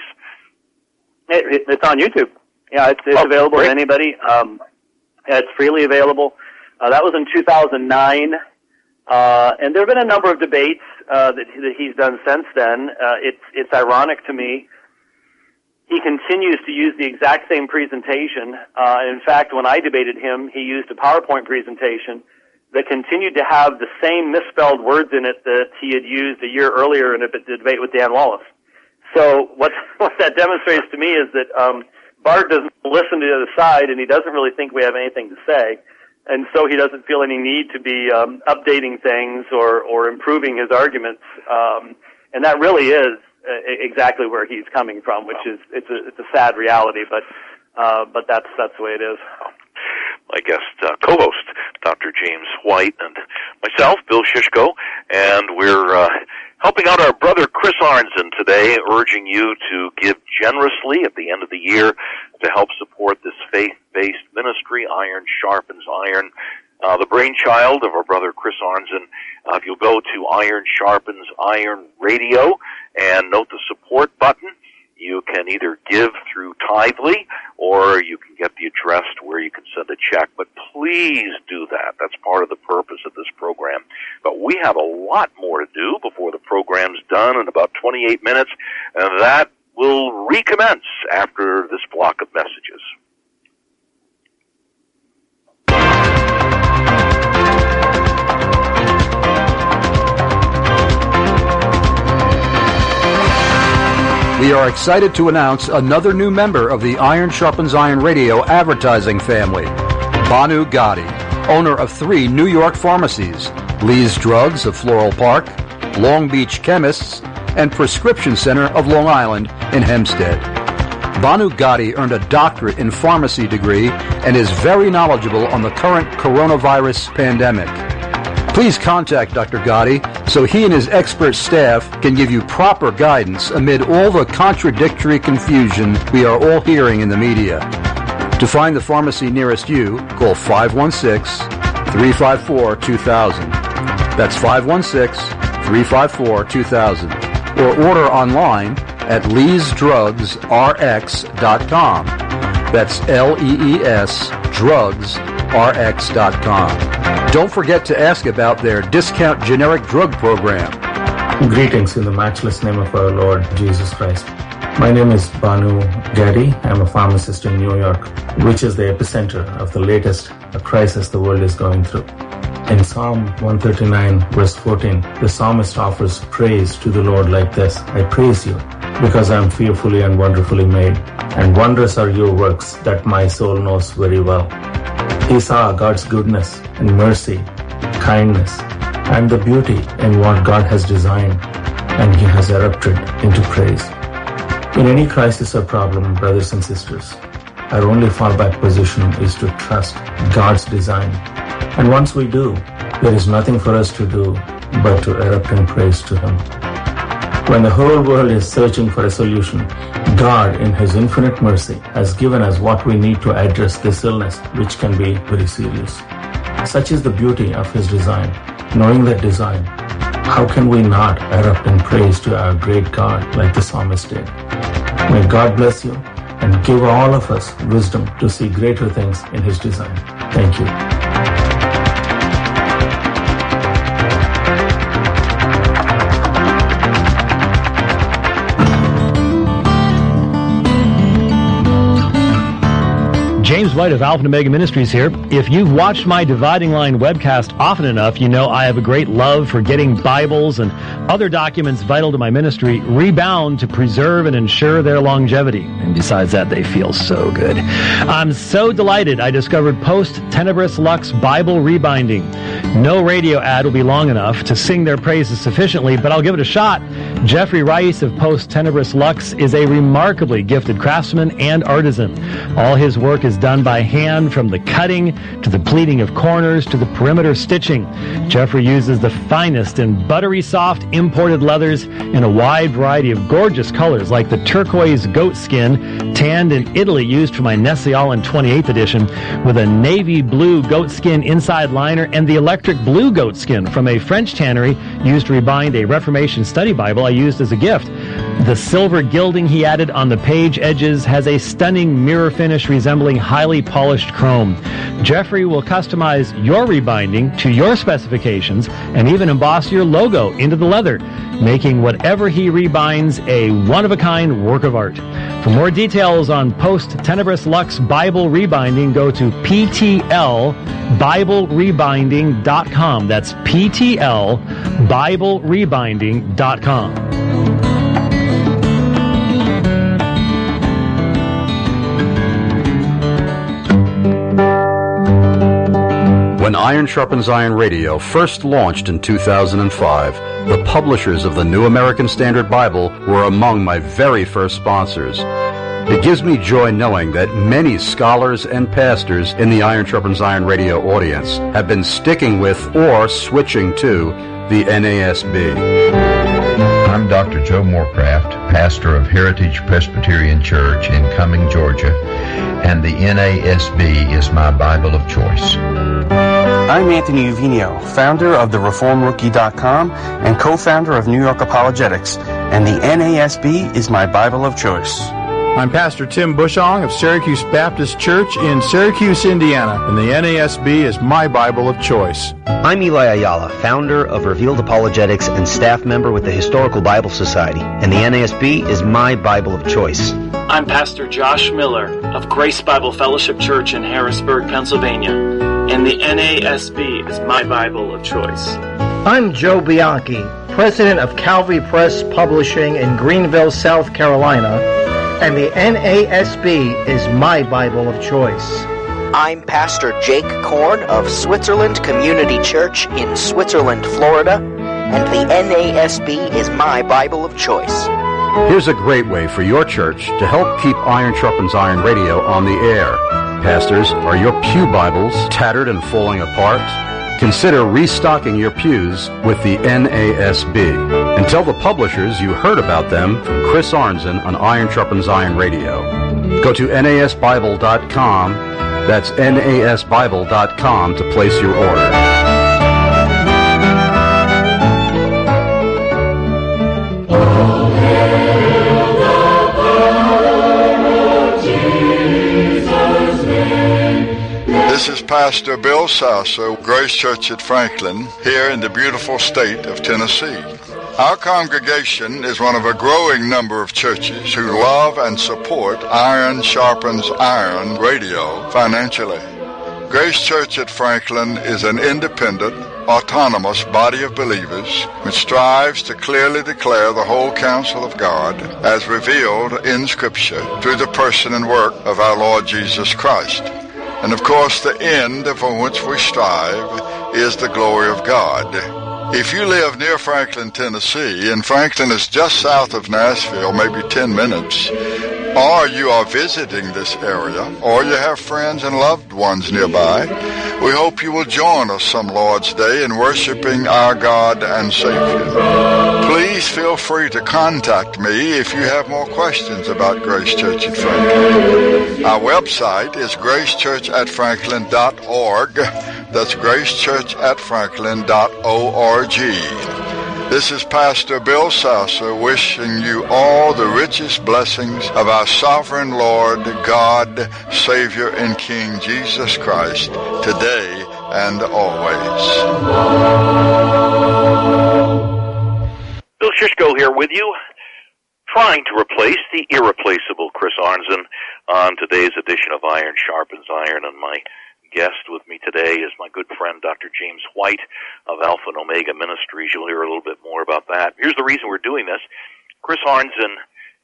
It's on YouTube. Yeah, it's available to anybody. It's freely available. That was in 2009. And there have been a number of debates that he's done since then. It's ironic to me. He continues to use the exact same presentation. In fact, when I debated him, he used a PowerPoint presentation that continued to have the same misspelled words in it that he had used a year earlier in a debate with Dan Wallace. So what that demonstrates to me is that Bart doesn't listen to the other side, and he doesn't really think we have anything to say. And so he doesn't feel any need to be updating things or improving his arguments. And that really is exactly where he's coming from, which is it's a sad reality, but that's the way it is. My guest co-host, Dr. James White, and myself, Bill Shishko, and we're helping out our brother Chris Arnzen today, urging you to give generously at the end of the year to help support this faith-based ministry, Iron Sharpens Iron, the brainchild of our brother Chris Arnzen. If you'll go to Iron Sharpens Iron Radio and note the support button, you can either give through Tithely or you can get the address to where you can send a check. But please do that. That's part of the purpose of this program. But we have a lot more to do before the program's done in about 28 minutes, and that will recommence after this block of messages. We are excited to announce another new member of the Iron Sharpens Iron Radio advertising family, Banu Gotti, owner of 3 New York pharmacies, Lee's Drugs of Floral Park, Long Beach Chemists, and Prescription Center of Long Island in Hempstead. Banu Gotti earned a doctorate in pharmacy degree and is very knowledgeable on the current coronavirus pandemic. Please contact Dr. Gotti so he and his expert staff can give you proper guidance amid all the contradictory confusion we are all hearing in the media. To find the pharmacy nearest you, call 516-354-2000. That's 516-354-2000. Or order online at leesdrugsrx.com. That's LEES drugsrx.com. Don't forget to ask about their discount generic drug program. Greetings in the matchless name of our Lord Jesus Christ. My name is Banu Gotti. I'm a pharmacist in New York, which is the epicenter of the latest crisis the world is going through. In Psalm 139, verse 14, the psalmist offers praise to the Lord like this: I praise you because I am fearfully and wonderfully made, and wondrous are your works that my soul knows very well. He saw God's goodness and mercy, kindness, and the beauty in what God has designed, and he has erupted into praise. In any crisis or problem, brothers and sisters, our only fallback position is to trust God's design. And once we do, there is nothing for us to do but to erupt in praise to him. When the whole world is searching for a solution, God, in his infinite mercy, has given us what we need to address this illness, which can be very serious. Such is the beauty of his design. Knowing that design, how can we not erupt in praise to our great God like the psalmist did? May God bless you and give all of us wisdom to see greater things in his design. Thank you. James White of Alpha and Omega Ministries here. If you've watched my Dividing Line webcast often enough, you know I have a great love for getting Bibles and other documents vital to my ministry rebound to preserve and ensure their longevity. And besides that, they feel so good. I'm so delighted I discovered Post Tenebris Lux Bible Rebinding. No radio ad will be long enough to sing their praises sufficiently, but I'll give it a shot. Jeffrey Rice of Post Tenebris Lux is a remarkably gifted craftsman and artisan. All his work is done by hand, from the cutting to the pleating of corners to the perimeter stitching. Jeffrey uses the finest and buttery soft imported leathers in a wide variety of gorgeous colors, like the turquoise goat skin tanned in Italy used for my Nestle-Aland 28th edition, with a navy blue goat skin inside liner, and the electric blue goat skin from a French tannery used to rebind a Reformation study Bible I used as a gift. The silver gilding he added on the page edges has a stunning mirror finish resembling highly polished chrome. Jeffrey will customize your rebinding to your specifications and even emboss your logo into the leather, making whatever he rebinds a one-of-a-kind work of art. For more details on Post Tenebris Lux Bible Rebinding, go to PTLBibleRebinding.com. That's PTLBibleRebinding.com. When Iron Sharpens Iron Radio first launched in 2005, the publishers of the New American Standard Bible were among my very first sponsors. It gives me joy knowing that many scholars and pastors in the Iron Sharpens Iron Radio audience have been sticking with or switching to the NASB. I'm Dr. Joe Morecraft, pastor of Heritage Presbyterian Church in Cumming, Georgia, and the NASB is my Bible of choice. I'm Anthony Uvino, founder of TheReformRookie.com and co-founder of New York Apologetics, and the NASB is my Bible of choice. I'm Pastor Tim Bushong of Syracuse Baptist Church in Syracuse, Indiana, and the NASB is my Bible of choice. I'm Eli Ayala, founder of Revealed Apologetics and staff member with the Historical Bible Society, and the NASB is my Bible of choice. I'm Pastor Josh Miller of Grace Bible Fellowship Church in Harrisburg, Pennsylvania, and the NASB is my Bible of choice. I'm Joe Bianchi, president of Calvary Press Publishing in Greenville, South Carolina, and the NASB is my Bible of choice. I'm Pastor Jake Korn of Switzerland Community Church in Switzerland, Florida, and the NASB is my Bible of choice. Here's a great way for your church to help keep Iron Sharpens Iron Radio on the air. Pastors, are your pew Bibles tattered and falling apart? Consider restocking your pews with the NASB. And tell the publishers you heard about them from Chris Arnzen on Iron Sharpens Iron Radio. Go to NASBible.com. That's NASBible.com to place your order. This is Pastor Bill Sasser, Grace Church at Franklin, here in the beautiful state of Tennessee. Our congregation is one of a growing number of churches who love and support Iron Sharpens Iron Radio financially. Grace Church at Franklin is an independent, autonomous body of believers which strives to clearly declare the whole counsel of God as revealed in Scripture through the person and work of our Lord Jesus Christ. And of course, the end for which we strive is the glory of God. If you live near Franklin, Tennessee, and Franklin is just south of Nashville, maybe 10 minutes, or you are visiting this area, or you have friends and loved ones nearby, we hope you will join us some Lord's Day in worshiping our God and Savior. Please feel free to contact me if you have more questions about Grace Church at Franklin. Our website is gracechurchatfranklin.org. That's gracechurchatfranklin.org. This is Pastor Bill Sasser wishing you all the richest blessings of our sovereign Lord, God, Savior, and King Jesus Christ, today and always. Bill Shishko here with you, trying to replace the irreplaceable Chris Arnzen on today's edition of Iron Sharpens Iron, and my guest with me today is my good friend Dr. James White of Alpha and Omega Ministries. You'll hear a little bit more about that. Here's the reason we're doing this. Chris Arnzen,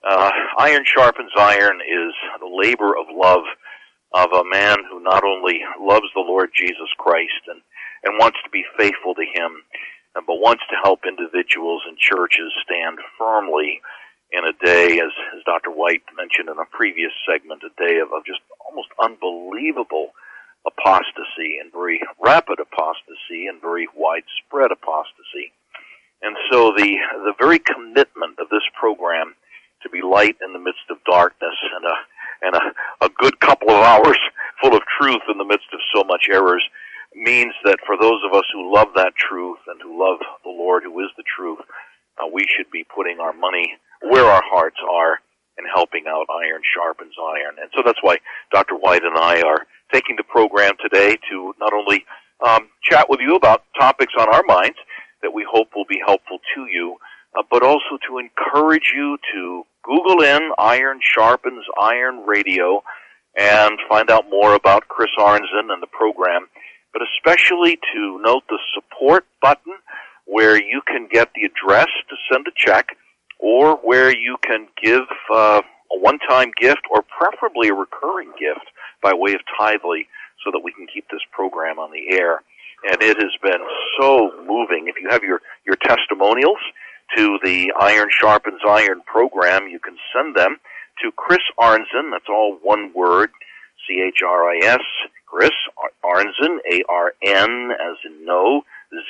Iron Sharpens Iron is the labor of love of a man who not only loves the Lord Jesus Christ and wants to be faithful to Him, but wants to help individuals and churches stand firmly in a day, as Dr. White mentioned in a previous segment, a day of just almost unbelievable apostasy and very rapid apostasy and very widespread apostasy. And so the very commitment of this program to be light in the midst of darkness and a good couple of hours full of truth in the midst of so much errors means that for those of us who love that truth and who love the Lord who is the truth, we should be putting our money where our hearts are and helping out Iron Sharpens Iron. And so that's why Dr. White and I are taking the program today to not only chat with you about topics on our minds that we hope will be helpful to you, but also to encourage you to Google in Iron Sharpens Iron Radio and find out more about Chris Arnzen and the program, but especially to note the support button where you can get the address to send a check, or where you can give a one-time gift or preferably a recurring gift by way of Tithely so that we can keep this program on the air. And it has been so moving. If you have your testimonials to the Iron Sharpens Iron program, you can send them to Chris Arnzen, that's all one word, C-H-R-I-S, Chris Arnzen, A-R-N as in no,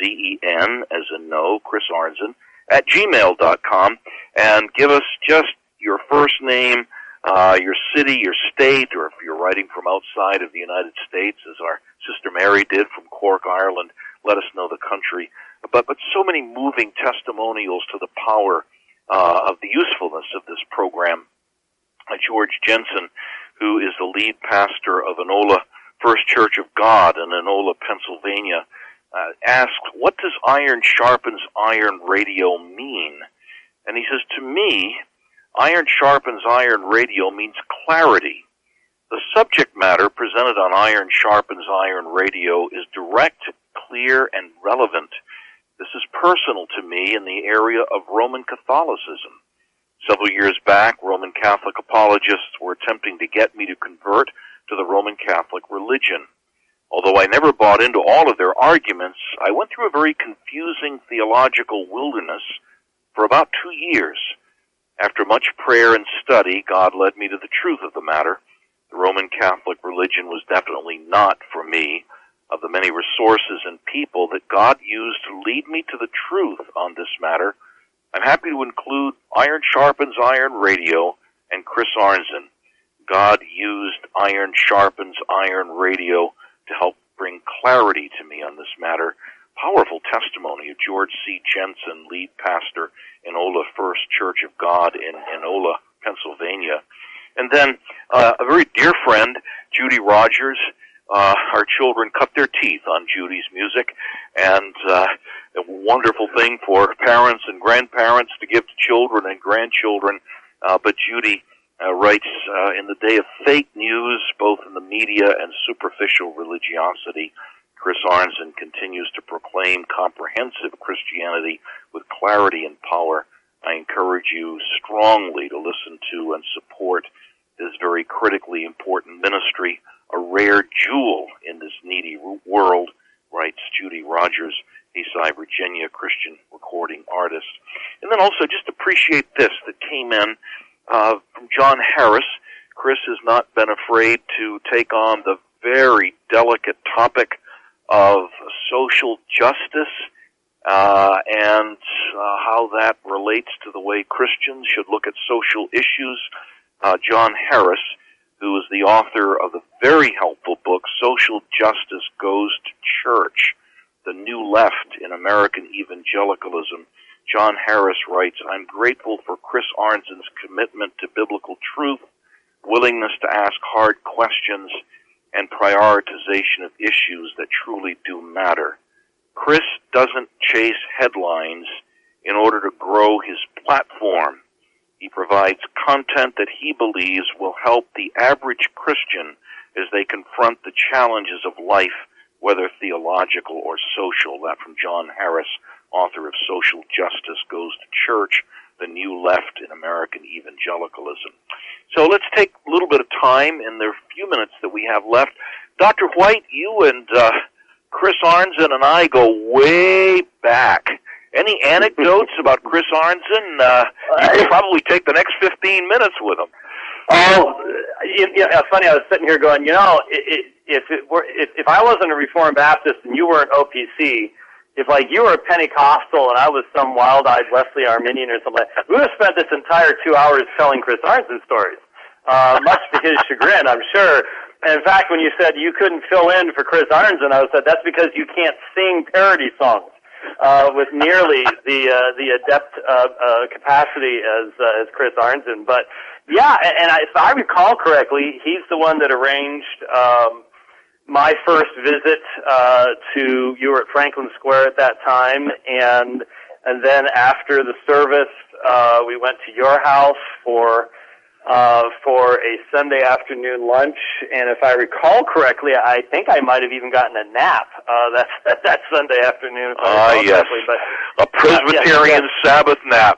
Z-E-N as in no, Chris Arnzen, at gmail.com, and give us just your first name, your city, your state, or if you're writing from outside of the United States, as our sister Mary did from Cork, Ireland, let us know the country. But so many moving testimonials to the power of the usefulness of this program. George Jensen, who is the lead pastor of Enola First Church of God in Enola, Pennsylvania, asked, what does Iron Sharpens Iron Radio mean? And he says, to me, Iron Sharpens Iron Radio means clarity. The subject matter presented on Iron Sharpens Iron Radio is direct, clear, and relevant. This is personal to me in the area of Roman Catholicism. Several years back, Roman Catholic apologists were attempting to get me to convert to the Roman Catholic religion. Although I never bought into all of their arguments, I went through a very confusing theological wilderness for about 2 years. After much prayer and study, God led me to the truth of the matter. The Roman Catholic religion was definitely not for me. Of the many resources and people that God used to lead me to the truth on this matter, I'm happy to include Iron Sharpens Iron Radio and Chris Arnzen. God used Iron Sharpens Iron Radio to help bring clarity to me on this matter. Powerful testimony of George C. Jensen, lead pastor in Enola First Church of God in Enola, Pennsylvania. And then a very dear friend, Judy Rogers. Our children cut their teeth on Judy's music, and a wonderful thing for parents and grandparents to give to children and grandchildren. But Judy writes, in the day of fake news, both in the media and superficial religiosity, Chris Arnzen continues to proclaim comprehensive Christianity with clarity and power. I encourage you strongly to listen to and support this very critically important ministry, a rare jewel in this needy world, writes Judy Rogers, Eastside, Virginia, Christian recording artist. And then also just appreciate this that came in from John Harris. Chris has not been afraid to take on the very delicate topic of social justice and how that relates to the way Christians should look at social issues. John Harris, who is the author of the very helpful book, Social Justice Goes to Church, The New Left in American Evangelicalism. John Harris writes, I'm grateful for Chris Arnzen's commitment to biblical truth, willingness to ask hard questions, and prioritization of issues that truly do matter. Chris doesn't chase headlines in order to grow his platform. He provides content that he believes will help the average Christian as they confront the challenges of life, whether theological or social. That from John Harris, author of Social Justice Goes to Church, The New Left in American Evangelicalism. So let's take a little bit of time in the few minutes that we have left. Dr. White, you and Chris Arnzen and I go way back. Any anecdotes about Chris Arnzen? You could probably take the next 15 minutes with him. Oh, it's funny. I was sitting here going, if I wasn't a Reformed Baptist and you weren't OPC, if like you were a Pentecostal and I was some wild-eyed Wesley Arminian or something, we would have spent this entire 2 hours telling Chris Arnzen stories, much to his chagrin, I'm sure. And in fact, when you said you couldn't fill in for Chris Arnzen, I said that's because you can't sing parody songs with nearly the adept capacity as Chris Arnzen. But yeah, and if I recall correctly, he's the one that arranged my first visit to, you were at Franklin Square at that time, and then after the service, we went to your house for a Sunday afternoon lunch, and if I recall correctly, I think I might have even gotten a nap that Sunday afternoon. Yes, but, a Presbyterian Sabbath nap.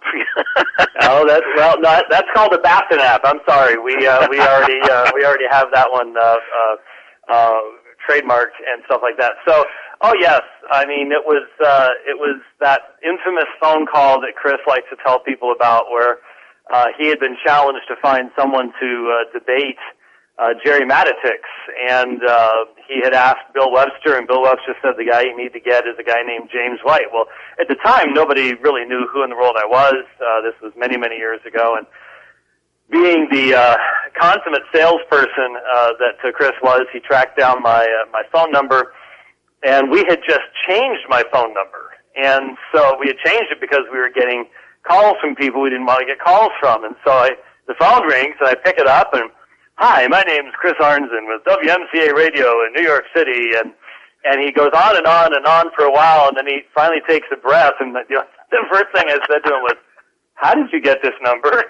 That's called a Baptist nap. I'm sorry, we already have that one trademarked and stuff like that. So, oh yes, I mean it was that infamous phone call that Chris likes to tell people about, where he had been challenged to find someone to debate Jerry Matitix, and he had asked Bill Webster, and Bill Webster said the guy you need to get is a guy named James White. Well, at the time, nobody really knew who in the world I was. This was many, many years ago, and being the consummate salesperson that Chris was, he tracked down my phone number, and we had just changed my phone number. And so we had changed it because we were getting calls from people we didn't want to get calls from. And so the phone rings, and I pick it up, and, "Hi, my name's Chris Arnzen with WMCA Radio in New York City." And he goes on and on and on for a while, and then he finally takes a breath, and the first thing I said to him was, "How did you get this number?"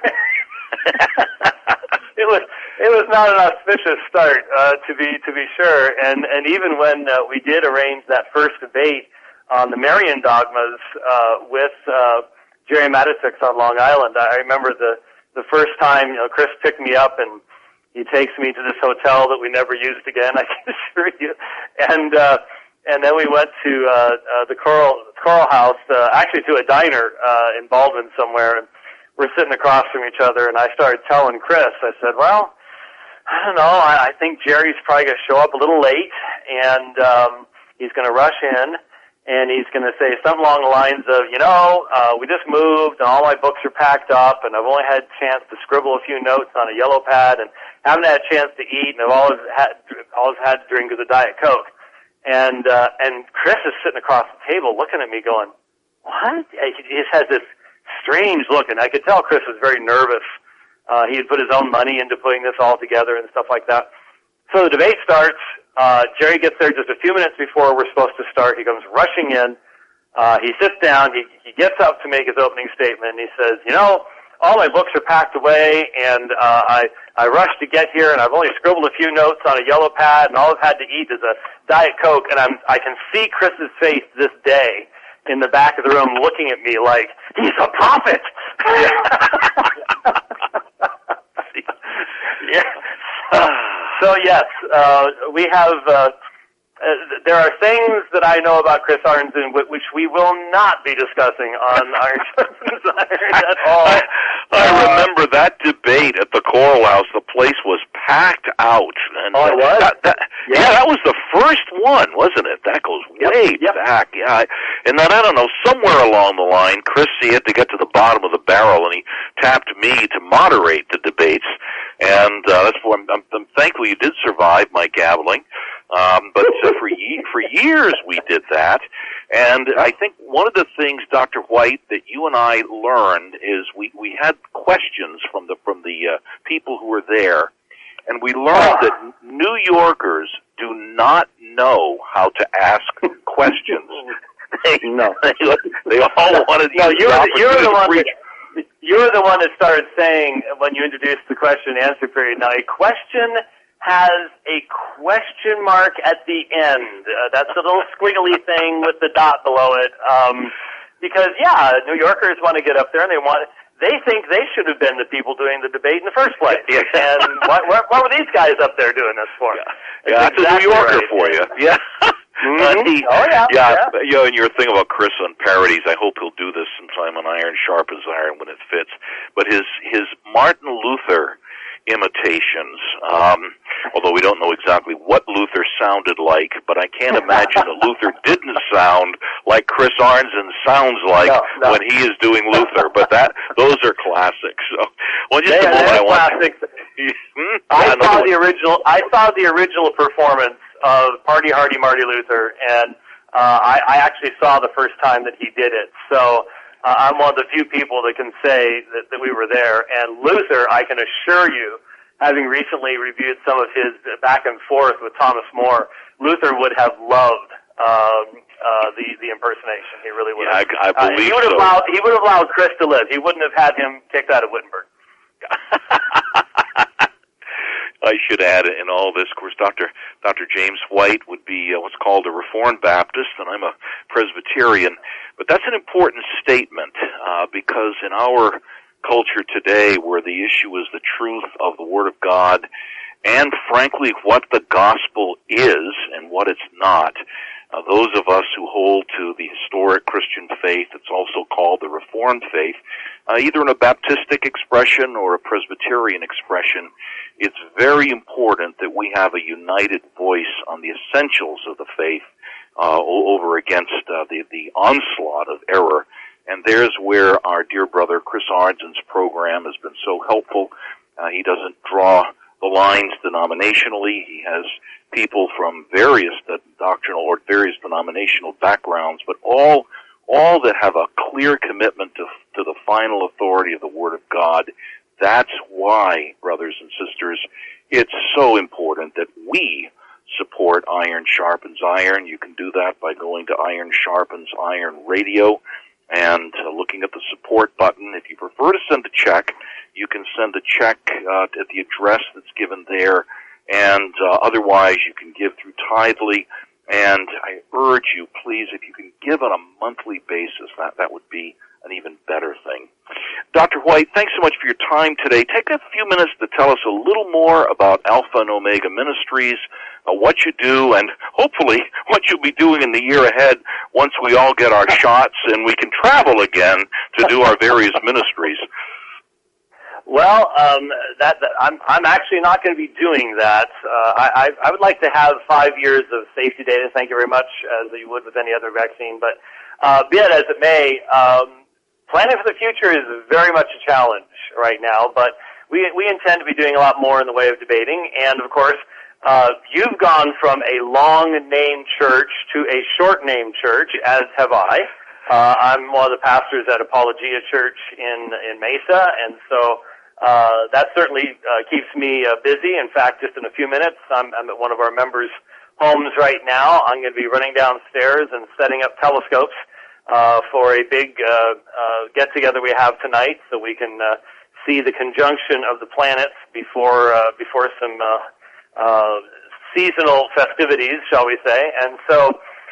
It was not an auspicious start, to be sure. And even when we did arrange that first debate on the Marian dogmas with Jerry Matitix on Long Island, I remember the first time Chris picked me up, and he takes me to this hotel that we never used again, I can assure you. And then we went to the Choral House, actually to a diner in Baldwin somewhere, and we're sitting across from each other, and I started telling Chris, I said, "Well, I don't know, I think Jerry's probably going to show up a little late, and he's going to rush in, and he's going to say something along the lines of, we just moved, and all my books are packed up, and I've only had a chance to scribble a few notes on a yellow pad, and haven't had a chance to eat, and I've always had to drink is a Diet Coke." And Chris is sitting across the table looking at me going, "What?" He just has this strange look, and I could tell Chris was very nervous. He had put his own money into putting this all together and stuff like that. So the debate starts. Jerry gets there just a few minutes before we're supposed to start. He comes rushing in. He sits down. He gets up to make his opening statement, and he says, "All my books are packed away, and I rushed to get here, and I've only scribbled a few notes on a yellow pad, and all I've had to eat is a Diet Coke." And I can see Chris's face this day in the back of the room looking at me like, "He's a prophet!" So yes, we have, there are things that I know about Chris Arnzen which we will not be discussing on Iron Sharpens Iron at all. I remember that debate at the Choral House. The place was packed out. And it was? That was the first one, wasn't it? That goes way back. Yeah, and then, I don't know, somewhere along the line, Chris had to get to the bottom of the barrel, and he tapped me to moderate the debates. And that's why I'm thankful you did survive my gabbling. But for years we did that. And I think one of the things, Dr. White, that you and I learned is we had questions from the people who were there, and we learned that New Yorkers do not know how to ask questions. They all wanted to use the opportunity to preach. You you were the one that started saying when you introduced the question and answer period. Now, a question has a question mark at the end. That's a little squiggly thing with the dot below it. Because, New Yorkers want to get up there and they think they should have been the people doing the debate in the first place. Yeah. And what were these guys up there doing this for? Yeah, that's exactly a New Yorker right. For you. Yeah. Mm-hmm. And your thing about Chris on parodies, I hope he'll do this sometime on Iron Sharpens Iron when it fits. But his Martin Luther imitations, although we don't know exactly what Luther sounded like, but I can't imagine that Luther didn't sound like Chris Arnzen sounds like when he is doing Luther. But those are classics. So, well, just a moment, I want. I saw the original performance of Party Hardy Marty Luther, and I actually saw the first time that he did it. So. I'm one of the few people that can say that we were there. And Luther, I can assure you, having recently reviewed some of his back and forth with Thomas More, Luther would have loved the impersonation. He really would have. I believe he would have allowed Chris to live. He wouldn't have had him kicked out of Wittenberg. I should add in all this, of course, Dr. James White would be what's called a Reformed Baptist, and I'm a Presbyterian. But that's an important statement because in our culture today, where the issue is the truth of the Word of God, and frankly, what the gospel is and what it's not, those of us who hold to the historic Christian faith, it's also called the Reformed faith, either in a Baptistic expression or a Presbyterian expression, it's very important that we have a united voice on the essentials of the faith over against the onslaught of error. And there's where our dear brother Chris Arnzen's program has been so helpful. He doesn't draw the lines denominationally. He has people from various doctrinal or various denominational backgrounds, but all that have a clear commitment to the final authority of the Word of God. That's why, brothers and sisters, it's so important that we support Iron Sharpens Iron. You can do that by going to Iron Sharpens Iron Radio and looking at the support button. If you prefer to send a check, you can send a check at the address that's given there, and otherwise you can give through Tithely. And I urge you, please, if you can give on a monthly basis, that would be an even better thing. Dr. White, thanks so much for your time today. Take a few minutes to tell us a little more about Alpha and Omega Ministries, what you do, and hopefully what you'll be doing in the year ahead once we all get our shots and we can travel again to do our various ministries. Well, I'm actually not going to be doing that. I would like to have 5 years of safety data. Thank you very much, as you would with any other vaccine. But be it as it may, planning for the future is very much a challenge right now. But we intend to be doing a lot more in the way of debating. And of course, you've gone from a long name church to a short name church, as have I. I'm one of the pastors at Apologia Church in Mesa, and so that certainly keeps me busy. In fact, just in a few minutes, I'm at one of our members' homes right now. I'm going to be running downstairs and setting up telescopes for a big get-together we have tonight, so we can see the conjunction of the planets before some seasonal festivities, shall we say. And so,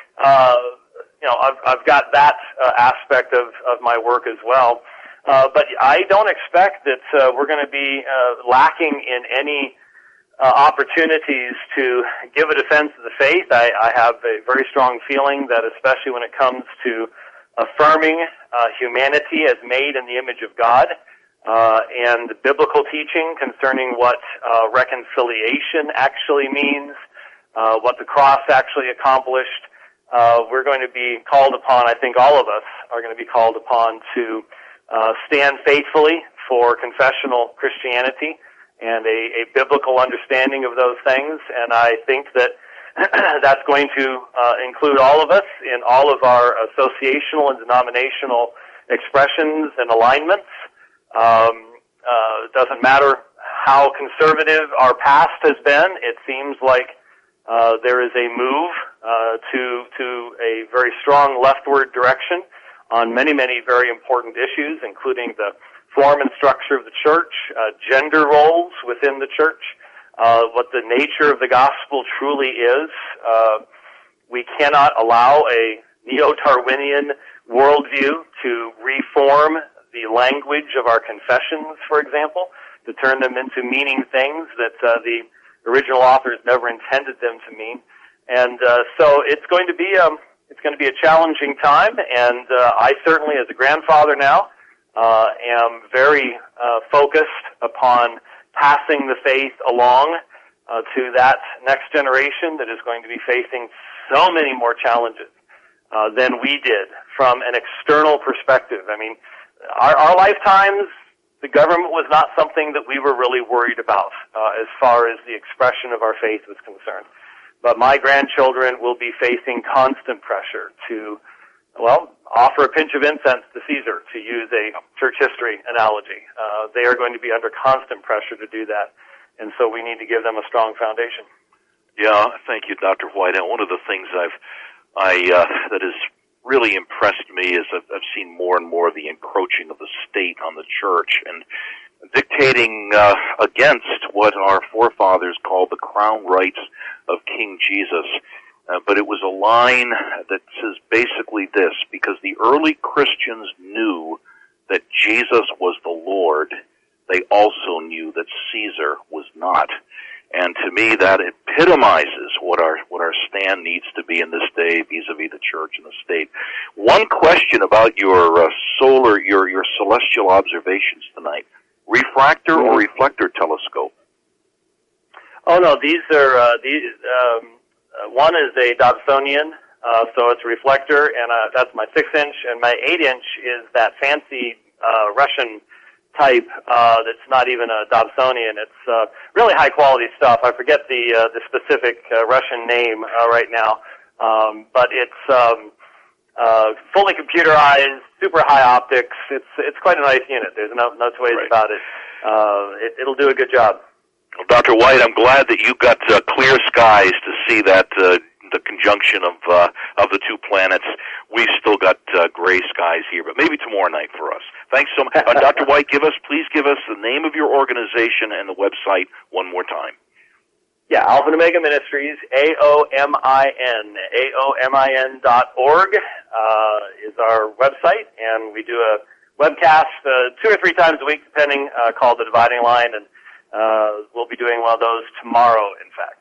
I've got that aspect of my work as well. But I don't expect that we're going to be lacking in any opportunities to give a defense of the faith. I have a very strong feeling that especially when it comes to affirming humanity as made in the image of God, and biblical teaching concerning what reconciliation actually means, what the cross actually accomplished, we're going to be called upon, I think all of us are going to be called upon to stand faithfully for confessional Christianity and a biblical understanding of those things. And I think that that's going to include all of us in all of our associational and denominational expressions and alignments. It doesn't matter how conservative our past has been. It seems like there is a move to a very strong leftward direction on many, many very important issues, including the form and structure of the church, gender roles within the church, what the nature of the gospel truly is. We cannot allow a neo-Darwinian worldview to reform the language of our confessions, for example, to turn them into meaning things that the original authors never intended them to mean. And so it's going to be a challenging time, and I certainly, as a grandfather now, am very focused upon passing the faith along to that next generation that is going to be facing so many more challenges than we did from an external perspective. I mean, our lifetimes, the government was not something that we were really worried about as far as the expression of our faith was concerned. But my grandchildren will be facing constant pressure to, well, offer a pinch of incense to Caesar, to use a church history analogy. They are going to be under constant pressure to do that, and so we need to give them a strong foundation. Yeah, thank you, Dr. White. And one of the things that has really impressed me is I've seen more and more of the encroaching of the state on the church and dictating against what our forefathers called the crown rights of King Jesus. But it was a line that says basically this: because the early Christians knew that Jesus was the Lord, they also knew that Caesar was not. And to me, that epitomizes what our stand needs to be in this day vis-a-vis the church and the state. One question about your your celestial observations tonight: refractor or reflector telescope? Oh no, these are one is a Dobsonian, so it's a reflector, and that's my 6-inch, and my 8-inch is that fancy Russian type that's not even a Dobsonian. It's really high quality stuff. I forget the specific Russian name right now, but it's fully computerized, super high optics. It's quite a nice unit. There's no two ways about it. It'll do a good job. Well, Dr. White, I'm glad that you got clear skies to see that the conjunction of the two planets. We've still got gray skies here, but maybe tomorrow night for us. Thanks so much. Dr. White, please give us the name of your organization and the website one more time. Yeah, Alpha and Omega Ministries, AOMIN, AOMIN.org is our website, and we do a webcast 2 or 3 times a week, depending, called The Dividing Line, and we'll be doing one of those tomorrow, in fact.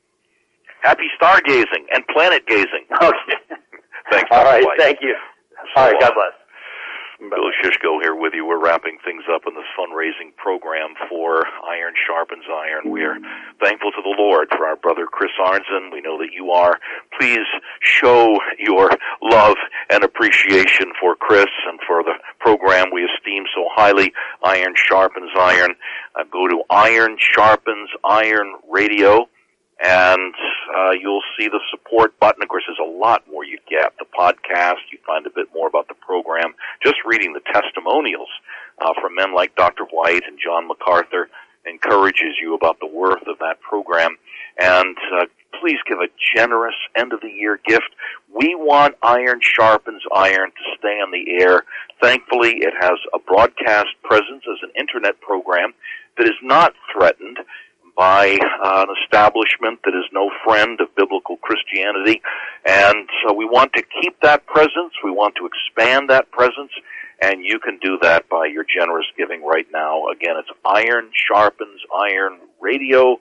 Happy stargazing and planet gazing. Okay. Thanks, All right, White. thank you. All right, God bless. Bill Shishko here with you. We're wrapping things up in this fundraising program for Iron Sharpens Iron. We are thankful to the Lord for our brother Chris Arnzen. We know that you are. Please show your love and appreciation for Chris and for the program we esteem so highly, Iron Sharpens Iron. Go to Iron Sharpens Iron Radio, and you'll see the support button. Of course, there's a lot more you get. The podcast, you find a bit more about the program. Just reading the testimonials from men like Dr. White and John MacArthur encourages you about the worth of that program. And please give a generous end-of-the-year gift. We want Iron Sharpens Iron to stay on the air. Thankfully, it has a broadcast presence as an internet program that is not threatened by an establishment that is no friend of biblical Christianity. And so we want to keep that presence. We want to expand that presence. And you can do that by your generous giving right now. Again, it's Iron Sharpens Iron Radio.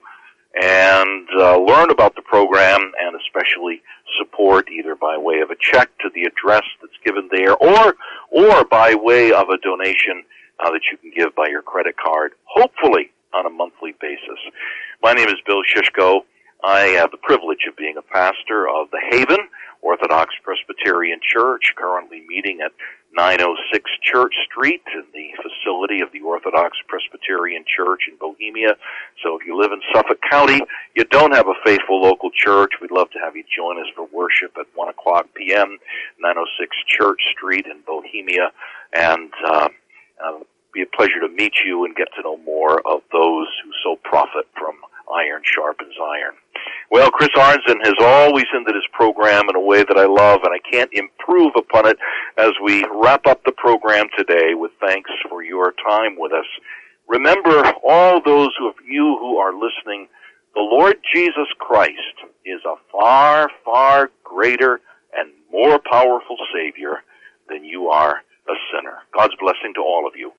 And learn about the program and especially support either by way of a check to the address that's given there or by way of a donation that you can give by your credit card, hopefully on a monthly basis. My name is Bill Shishko. I have the privilege of being a pastor of the Haven Orthodox Presbyterian Church, currently meeting at 906 Church Street in the facility of the Orthodox Presbyterian Church in Bohemia. So if you live in Suffolk County, you don't have a faithful local church, we'd love to have you join us for worship at 1 o'clock p.m., 906 Church Street in Bohemia. And be a pleasure to meet you and get to know more of those who so profit from Iron Sharpens Iron. Well, Chris Arnzen has always ended his program in a way that I love, and I can't improve upon it as we wrap up the program today with thanks for your time with us. Remember, all those of you who are listening, the Lord Jesus Christ is a far, far greater and more powerful Savior than you are a sinner. God's blessing to all of you.